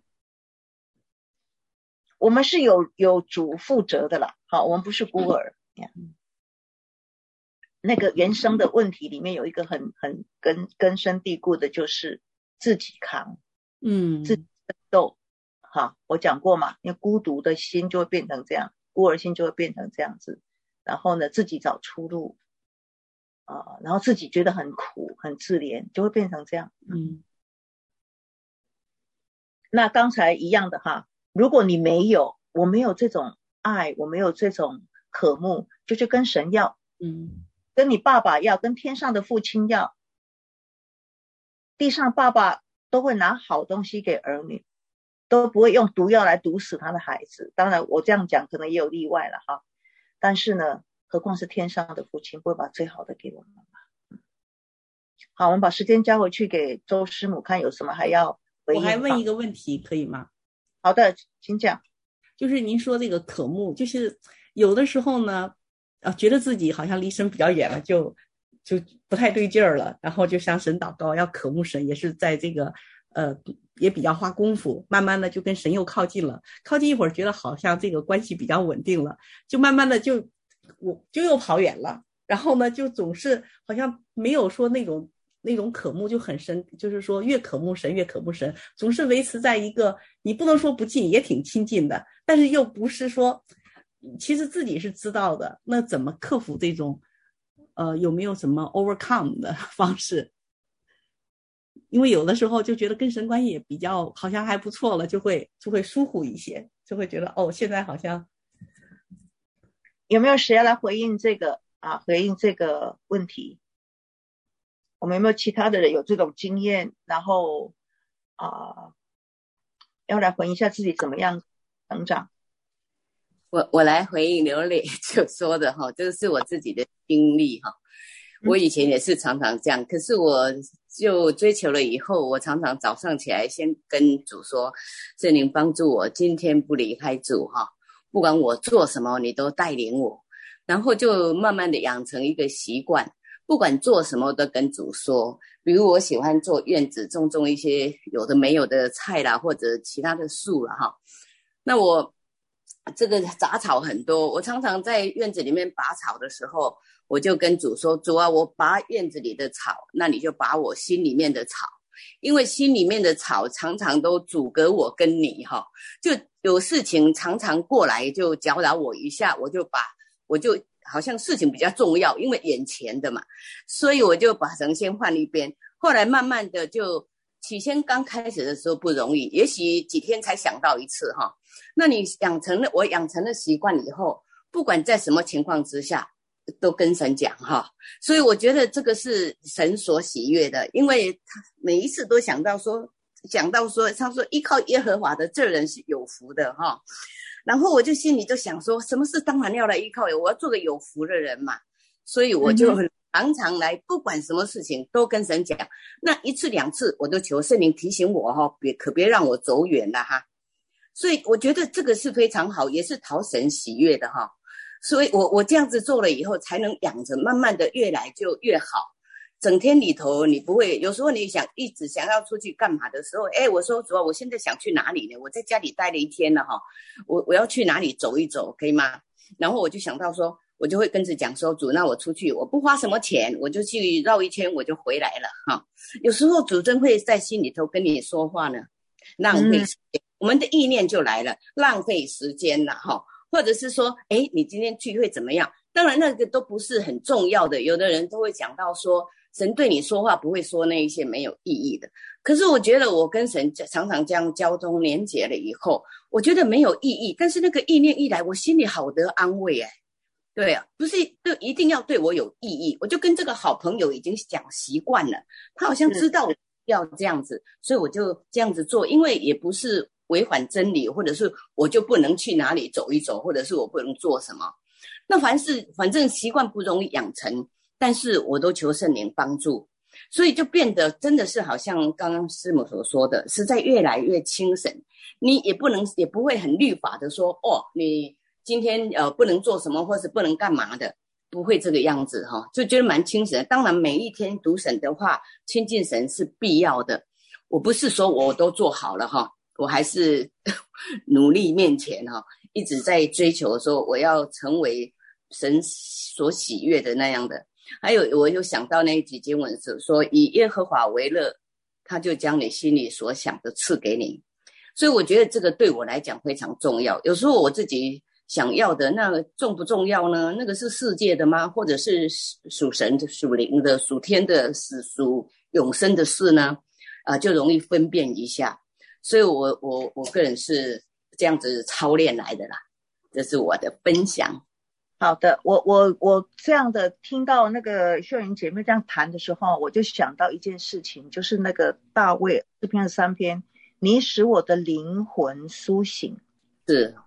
我们是有主负责的啦，我们不是孤儿。那个原生的问题里面有一个很根深蒂固的，就是自己扛，自己奋斗。我讲过嘛，因为孤独的心就会变成这样，孤儿心就会变成这样子，然后呢自己找出路，然后自己觉得很苦很自怜，就会变成这样。那刚才一样的哈，如果你我没有这种爱，我没有这种渴慕，就去跟神要，跟你爸爸要，跟天上的父亲要。地上爸爸都会拿好东西给儿女，都不会用毒药来毒死他的孩子，当然我这样讲可能也有例外了哈。 但是呢，何况是天上的父亲不会把最好的给我们吗？好，我们把时间交回去给周师母，看有什么还要回应。 我还问一个问题可以吗？ 好的，请讲。 就是您说这个渴慕，就是有的时候呢，觉得自己好像离神比较远了，就不太对劲儿了，然后就向神祷告，要渴慕神，也是在这个也比较花功夫，慢慢的就跟神又靠近了，靠近一会儿觉得好像这个关系比较稳定了，就慢慢的我就又跑远了，然后呢就总是好像没有说那种渴慕就很深，就是说越渴慕神越渴慕神，总是维持在一个你不能说不近，也挺亲近的，但是又不是说其实自己是知道的，那怎么克服这种有没有什么 overcome 的方式？因为有的时候就觉得跟神关系也比较好像还不错了，就会疏忽一些，就会觉得现在好像。 有没有谁要来回应这个回应这个问题？我们有没有其他的人有这种经验，然后要来回应一下自己怎么样成长？ 我来回应刘磊就说的哈，这个是我自己的经历哈。我以前也是常常这样，可是我就追求了以后，我常常早上起来先跟主说，圣灵帮助我今天不离开主哈，不管我做什么你都带领我，然后就慢慢的养成一个习惯，不管做什么都跟主说。比如我喜欢做院子，种一些有的没有的菜啦，或者其他的树啦哈，那我这个杂草很多，我常常在院子里面拔草的时候，我就跟主说，主啊，我拔院子里的草，那你就拔我心里面的草，因为心里面的草常常都阻隔我跟你哈，就有事情常常过来就搅扰我一下，我就好像事情比较重要，因为眼前的嘛，所以我就把神先换一边，后来慢慢的就起先刚开始的时候不容易，也许几天才想到一次哈。那你我养成了习惯以后，不管在什么情况之下都跟神讲哈，所以我觉得这个是神所喜悦的，因为他每一次都想到说他说依靠耶和华的这人是有福的哈。然后我就心里就想说，什么事当然要来依靠我要做个有福的人嘛，所以我就常常来，不管什么事情都跟神讲，那一次两次我都求圣灵提醒我哈，可别让我走远了哈。所以我觉得这个是非常好，也是讨神喜悦的哈。所以我这样子做了以后，才能养成慢慢的越来就越好。整天里头你不会，有时候你一直想要出去干嘛的时候，我说主啊，我现在想去哪里呢？我在家里待了一天了哈，我要去哪里走一走，可以吗？然后我就想到说，我就会跟着讲说，主，那我出去，我不花什么钱，我就去绕一圈，我就回来了哈。有时候主真会在心里头跟你说话呢，浪费时间，我们的意念就来了，浪费时间了哈，或者是说，你今天去会怎么样？当然那个都不是很重要的，有的人都会讲到说，神对你说话不会说那一些没有意义的。可是我觉得我跟神常常这样交通连结了以后，我觉得没有意义，但是那个意念一来，我心里好得安慰对啊，不是就一定要对我有意义，我就跟这个好朋友已经讲习惯了，他好像知道我要这样子，所以我就这样子做，因为也不是违反真理，或者是我就不能去哪里走一走，或者是我不能做什么。那反正习惯不容易养成，但是我都求圣灵帮助，所以就变得真的是好像刚刚师母所说的，实在越来越轻省。你也不会很律法的说，你今天不能做什么，或是不能干嘛的，不会这个样子哈，就觉得蛮轻省的。当然每一天读神的话，亲近神是必要的。我不是说我都做好了哈，我还是努力面前哈，一直在追求说我要成为神所喜悦的那样的。还有我又想到那一集经文是说，以耶和华为乐，他就将你心里所想的赐给你。所以我觉得这个对我来讲非常重要。有时候我自己想要的那个重不重要呢？那个是世界的吗？或者是属神的、属灵的、属天的、属永生的事呢？就容易分辨一下。所以我个人是这样子操练来的啦，这是我的分享。 好的，我这样的听到那个秀云姐妹这样谈的时候，我就想到一件事情，就是那个大卫诗篇3篇，你使我的灵魂苏醒。 是，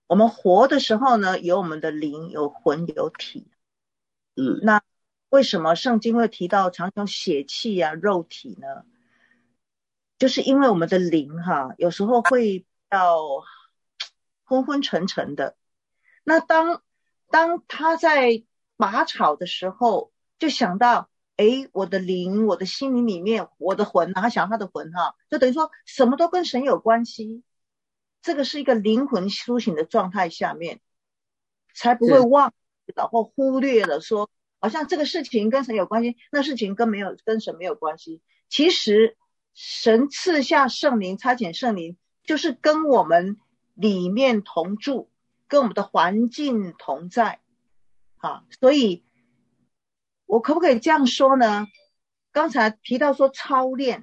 我们活的时候呢，有我们的灵，有魂，有体。那为什么圣经会提到常常血气啊、肉体呢？就是因为我们的灵有时候会比较昏昏沉沉的。那当他在拔草的时候，就想到我的灵，我的心灵里面，我的魂，他想他的魂就等于说什么都跟神有关系。这个是一个灵魂苏醒的状态下面，才不会忘然后忽略了说好像这个事情跟神有关系，那事情跟神没有关系。其实神赐下圣灵，差遣圣灵，就是跟我们里面同住，跟我们的环境同在所以我可不可以这样说呢？刚才提到说操练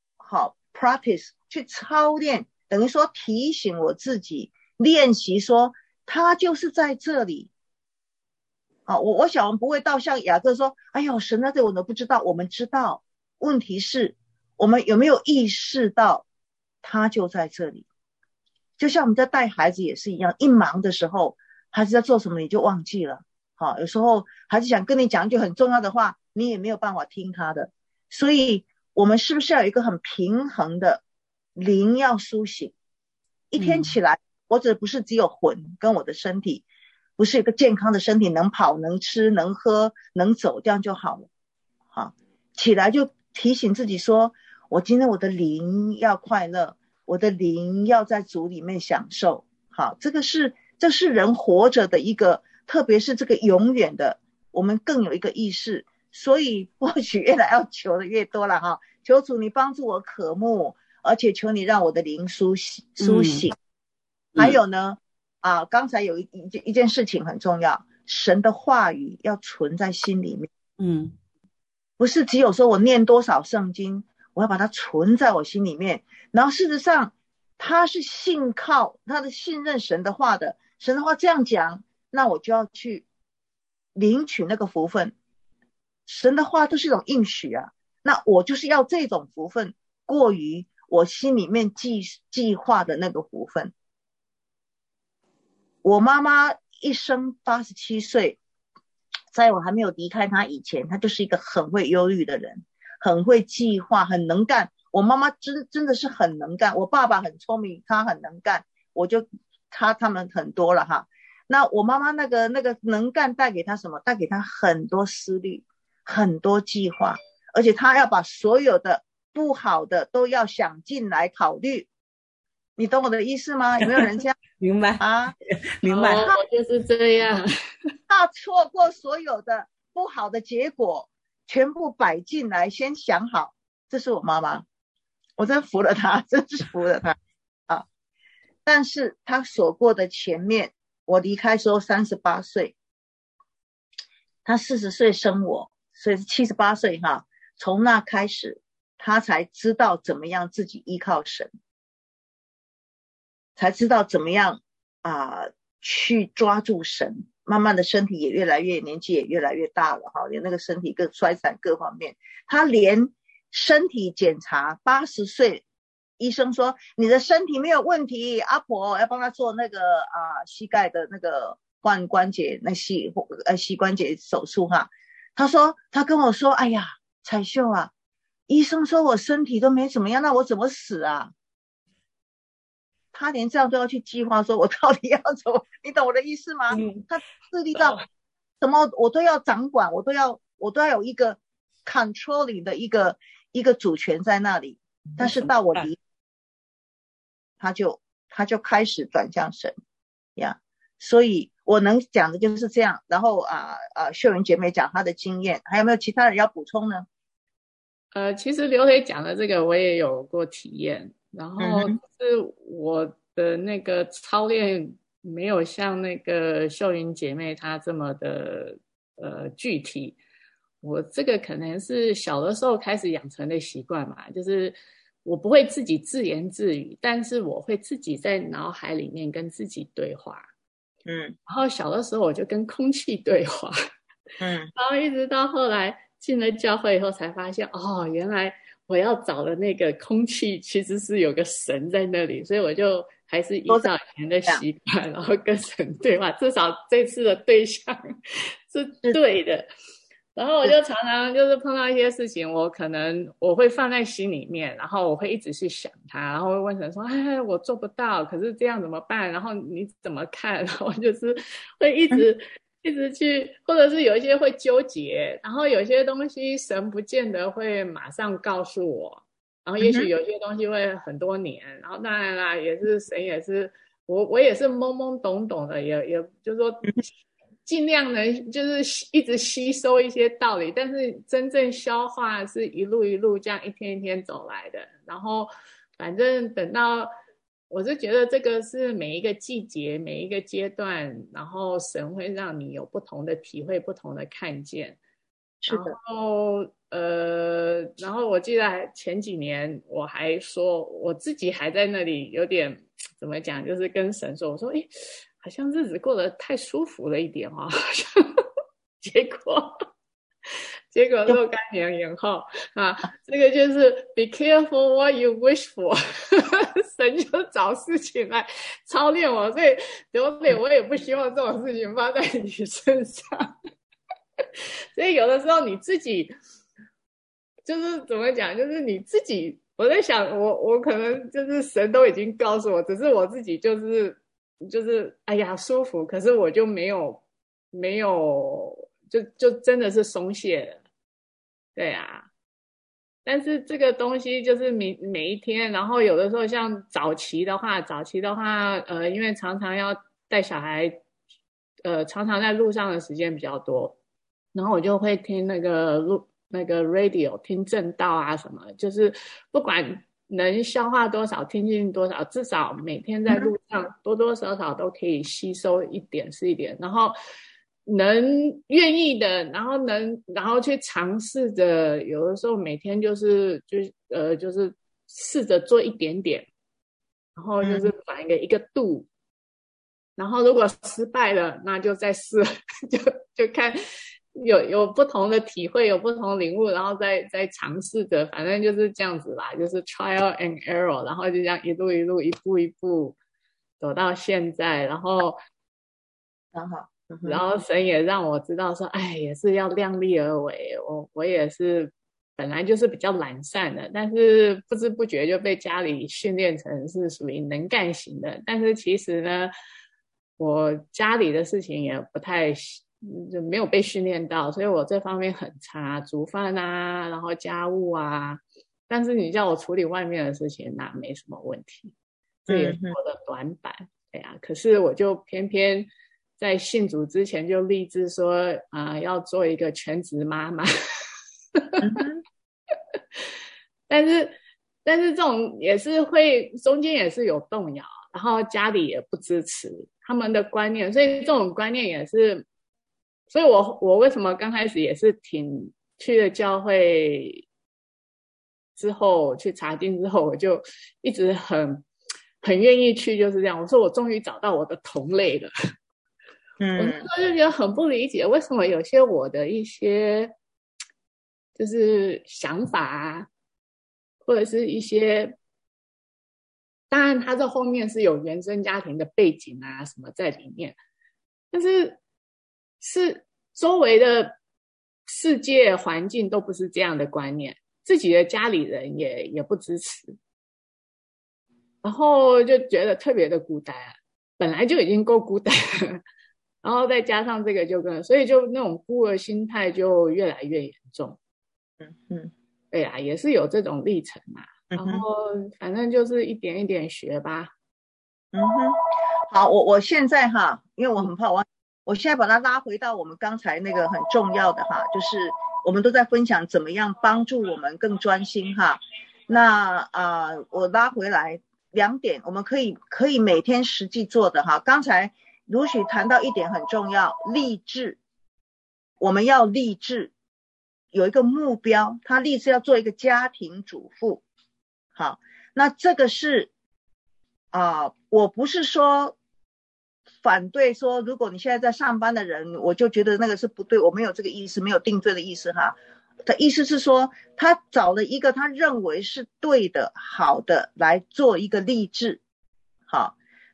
practice 去操练，等于说提醒我自己练习说他就是在这里我想我们不会到像雅各说哎呦神在这我都不知道。我们知道，问题是我们有没有意识到他就在这里。就像我们在带孩子也是一样，一忙的时候孩子在做什么你就忘记了有时候孩子想跟你讲一句很重要的话，你也没有办法听他的。所以我们是不是要有一个很平衡的灵要苏醒？一天起来我指不是只有魂跟我的身体，不是一个健康的身体，能跑能吃能喝能走，这样就好了起来就提醒自己说我今天我的灵要快乐，我的灵要在主里面享受这是人活着的一个，特别是这个永远的，我们更有一个意识。所以或许越来要求的越多了求主你帮助我渴慕，而且求你让我的灵苏醒还有呢刚才有一件事情很重要，神的话语要存在心里面不是只有说我念多少圣经，我要把它存在我心里面，然后事实上他是他的信任神的话的，神的话这样讲，那我就要去领取那个福分。神的话都是一种应许那我就是要这种福分过于我心里面计划的那个福分。我妈妈一生87岁，在我还没有离开她以前，她就是一个很会忧虑的人，很会计划，很能干。我妈妈真的是很能干，我爸爸很聪明，他很能干，他们很多了那我妈妈那个能干带给她什么？带给她很多思虑，很多计划，而且她要把所有的不好的都要想进来考虑。你懂我的意思吗？有没有人这样明白明白我就是这样怕错过所有的不好的结果，全部摆进来先想好。这是我妈妈，我真服了她，真是服了她但是她所过的前面，我离开时候38岁，她40岁生我，所以是78岁从那开始她才知道怎么样自己依靠神，才知道怎么样去抓住神。慢慢的身体也越来越，年纪也越来越大了连那个身体更衰残各方面，他连身体检查80岁，医生说你的身体没有问题，阿婆要帮他做那个膝盖的那个换关节膝关节手术他跟我说哎呀彩秀医生说我身体都没怎么样，那我怎么死他连这样都要去计划，说我到底要怎么，你懂我的意思吗？他智力到什么我都要掌管，我都要有一个 controlling 的一个主权在那里。但是到我离他就开始转向神所以我能讲的就是这样。然后秀云姐妹讲她的经验，还有没有其他人要补充呢？ 其实刘磊讲的这个我也有过体验，然后是我的那个操练没有像那个秀云姐妹她这么的具体。我这个可能是小的时候开始养成的习惯嘛，就是我不会自己自言自语，但是我会自己在脑海里面跟自己对话。然后小的时候我就跟空气对话。然后一直到后来进了教会以后才发现原来我要找的那个空气其实是有个神在那里，所以我就还是依照以前的习惯，然后跟神对话，至少这次的对象是对的。然后我就常常就是碰到一些事情，我会放在心里面，然后我会一直去想它，然后会问神说：“哎，我做不到，可是这样怎么办？然后你怎么看？”然后就是会一直去，或者是有一些会纠结，然后有些东西神不见得会马上告诉我，然后也许有些东西会很多年，然后当然啦，也是神也是我也是懵懵懂懂的，也就是说。尽量能就是一直吸收一些道理，但是真正消化是一路一路这样一天一天走来的。然后反正等到我是觉得这个是每一个季节每一个阶段，然后神会让你有不同的体会不同的看见。 是的。 然后我记得前几年我还说我自己还在那里有点怎么讲，就是跟神说，我说好像日子过得太舒服了一点哦，好像结果若干年以后啊，这个就是 be careful what you wish for 神就找事情来操练我，所以有点我也不希望这种事情发在你身上所以有的时候你自己就是怎么讲，就是你自己我在想我可能就是神都已经告诉我，只是我自己就是哎呀舒服，可是我就没有就真的是松懈了。对啊，但是这个东西就是每一天，然后有的时候像早期的话因为常常要带小孩常常在路上的时间比较多，然后我就会听那个 radio 听正道啊什么，就是不管能消化多少听进多少，至少每天在路上多多少少都可以吸收一点是一点，然后能愿意的，然后去尝试着，有的时候每天就是试着做一点点，然后就是把一个度，然后如果失败了那就再试就看有不同的体会，有不同的领悟，然后再尝试着，反正就是这样子啦，就是 trial and error， 然后就这样一路一步一步走到现在，然后神也让我知道说，哎，也是要量力而为。我也是本来就是比较懒散的，但是不知不觉就被家里训练成是属于能干型的。但是其实呢，我家里的事情也不太就没有被训练到，所以我这方面很差，煮饭啊，然后家务啊。但是你叫我处理外面的事情，那没什么问题，这也是我的短板。对啊，可是我就偏偏在信主之前就立志说要做一个全职妈妈但是这种也是会中间也是有动摇，然后家里也不支持他们的观念，所以这种观念也是，所以我为什么刚开始也是去了教会之后，去查经之后，我就一直很愿意去，就是这样。我说我终于找到我的同类了。我那时候就觉得很不理解，为什么有些我的一些就是想法啊，或者是一些，当然他这后面是有原生家庭的背景啊什么在里面，但是周围的世界环境都不是这样的观念，自己的家里人也不支持，然后就觉得特别的孤单，本来就已经够孤单了，然后再加上这个所以就那种孤儿心态就越来越严重。对啊，也是有这种历程嘛。然后反正就是一点一点学吧。 好，我现在因为我很怕我现在把它拉回到我们刚才那个很重要的就是我们都在分享怎么样帮助我们更专心那我拉回来2点，我们可以每天实际做的刚才如许谈到一点很重要，立志，我们要立志有一个目标，他立志要做一个家庭主妇。好，那这个是我不是说反对说如果你现在在上班的人，我就觉得那个是不对，我没有这个意思，没有定罪的意思的意思是说他找了一个他认为是对的好的来做一个立志。好，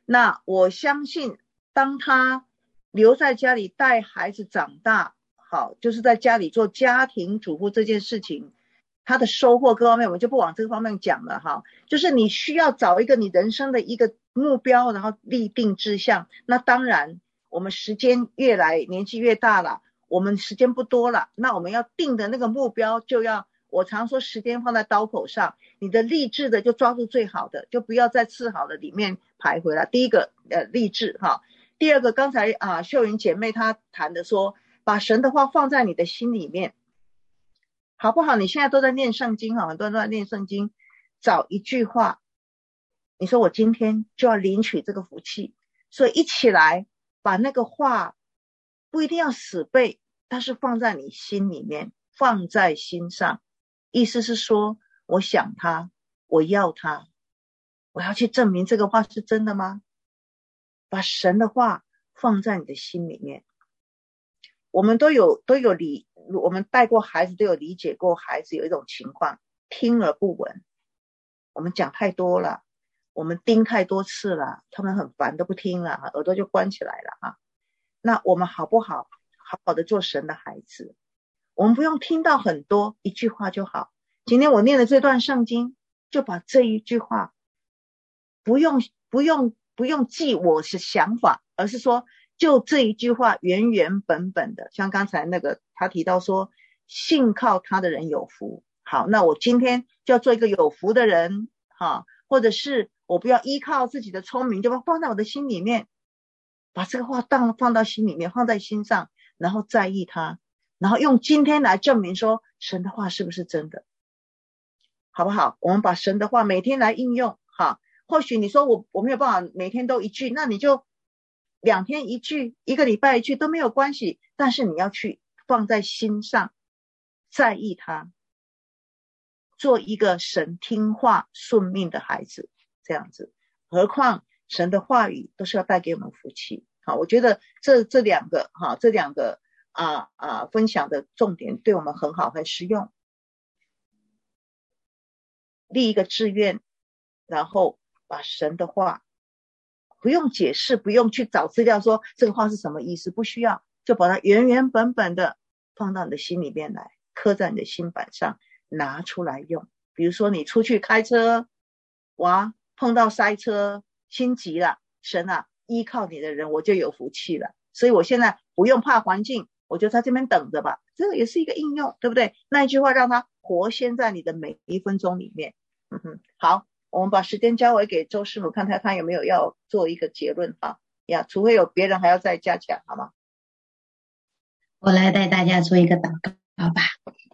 那我相信当他留在家里带孩子长大，好，就是在家里做家庭主妇这件事情，他的收获各方面我们就不往这个方面讲了哈。就是你需要找一个你人生的一个目标，然后立定志向。那当然我们时间越来年纪越大了，我们时间不多了，那我们要定的那个目标就要，我常说时间放在刀口上，你的励志的就抓住最好的，就不要在次好的里面徘徊了。第一个励志哈，第二个刚才秀云姐妹她谈的说，把神的话放在你的心里面，好不好？你现在都在念圣经哈，很多人都在念圣经，找一句话，你说我今天就要领取这个福气，所以一起来把那个话不一定要死背，但是放在你心里面，放在心上。意思是说，我想他，我要他，我要去证明这个话是真的吗？把神的话放在你的心里面。我们都有我们带过孩子，都有理解过孩子有一种情况，听而不闻。我们讲太多了，我们盯太多次了，他们很烦都不听了，耳朵就关起来了啊。那我们好不好好好的做神的孩子？我们不用听到很多，一句话就好。今天我念的这段圣经，就把这一句话，不用记我是想法，而是说就这一句话原原本本的，像刚才那个他提到说，信靠他的人有福。好，那我今天就要做一个有福的人哈，或者是我不要依靠自己的聪明，就把放在我的心里面，把这个话放到心里面，放在心上，然后在意它，然后用今天来证明说神的话是不是真的，好不好？我们把神的话每天来应用哈。或许你说我没有办法每天都一句，那你就2天一句，1个礼拜一句都没有关系，但是你要去放在心上，在意它，做一个神听话顺命的孩子，这样子。何况神的话语都是要带给我们福气。好，我觉得这两个分享的重点对我们很好，很实用。立一个志愿，然后把神的话不用解释，不用去找资料说这个话是什么意思，不需要，就把它原原本本的放到你的心里面来，刻在你的心板上，拿出来用。比如说你出去开车，哇，碰到塞车，心急了，神啊，依靠你的人我就有福气了，所以我现在不用怕环境，我就在这边等着吧。这个也是一个应用，对不对？那一句话让它活现在你的每一分钟里面。好，我们把时间交回给周师母，看他有没有要做一个结论哈呀，除非有别人还要再加强，好吗？ 我来带大家做一个祷告吧。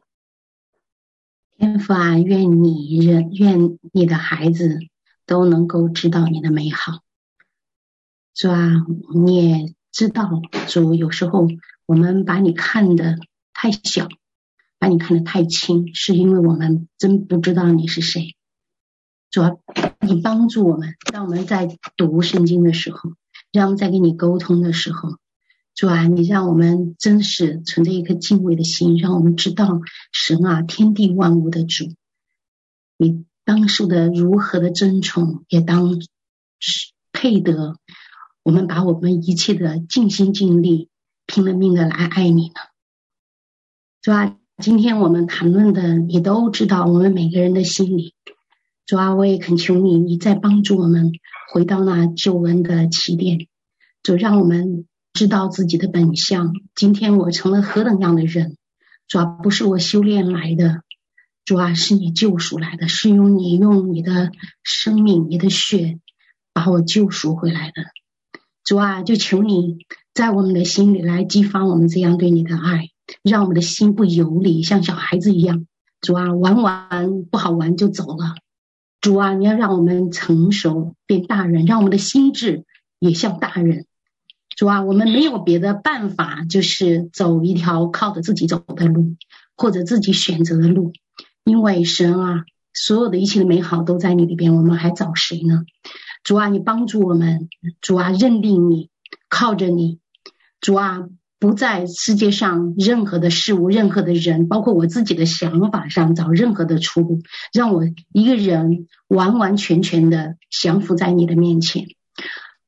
天父啊，愿你的孩子都能够知道你的美好。主啊，你也知道，主，有时候我们把你看得太小，把你看得太轻，是因为我们真不知道你是谁。主啊，你帮助我们，当我们在读圣经的时候，让我们在跟你沟通的时候，主啊，你让我们真是存着一颗敬畏的心，让我们知道神啊，天地万物的主，你当受的如何的尊崇，也当配得我们把我们一切的尽心尽力拼了命的来爱你呢。主啊，今天我们谈论的你都知道我们每个人的心里。主啊，我也恳求你，你再帮助我们回到那救恩的起点。主，让我们知道自己的本相。今天我成了何等样的人，主啊，不是我修炼来的，主啊，是你救赎来的，是用你的生命，你的血把我救赎回来的。主啊，就求你在我们的心里来激发我们这样对你的爱，让我们的心不游离，像小孩子一样。主啊，玩不好玩就走了。主啊，你要让我们成熟变大人，让我们的心智也像大人。主啊，我们没有别的办法，就是走一条靠着自己走的路，或者自己选择的路。因为神啊，所有的一切的美好都在你里边，我们还找谁呢？主啊，你帮助我们。主啊，认定你，靠着你。主啊，不在世界上任何的事物，任何的人，包括我自己的想法上找任何的出路，让我一个人完完全全的降服在你的面前。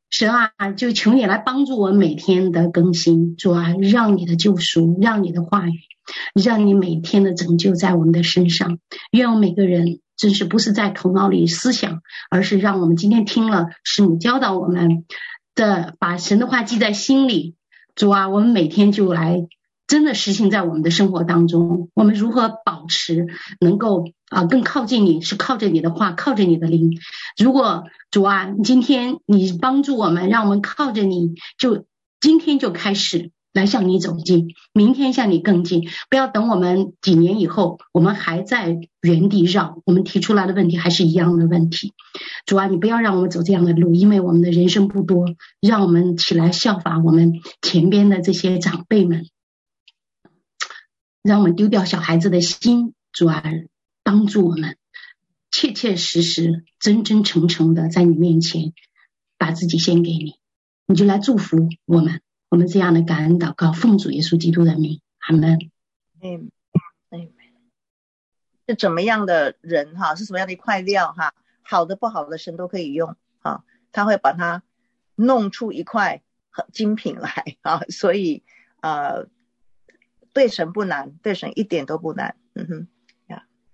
神啊，就求你来帮助我每天的更新，主啊，让你的救赎，让你的话语，让你每天的拯救在我们的身上。愿我们每个人真是不是在头脑里思想，而是让我们今天听了师母教导我们的，把神的话记在心里。主啊，我们每天就来真的实行在我们的生活当中。我们如何保持能够更靠近你，是靠着你的话，靠着你的灵。如果主啊，今天你帮助我们，让我们靠着你，就今天就开始来向你走近，明天向你更近。不要等我们几年以后，我们还在原地绕，我们提出来的问题还是一样的问题。主啊，你不要让我们走这样的路，因为我们的人生不多，让我们起来效法我们前边的这些长辈们，让我们丢掉小孩子的心。主啊，帮助我们切切实实真真诚诚的在你面前把自己献给你，你就来祝福我们。我们这样的感恩祷告，奉主耶稣基督的名，阿们。 是怎么样的人哈，是什么样的一块料哈，好的不好的神都可以用啊，他会把它弄出一块精品来啊，所以对神不难，对神一点都不难。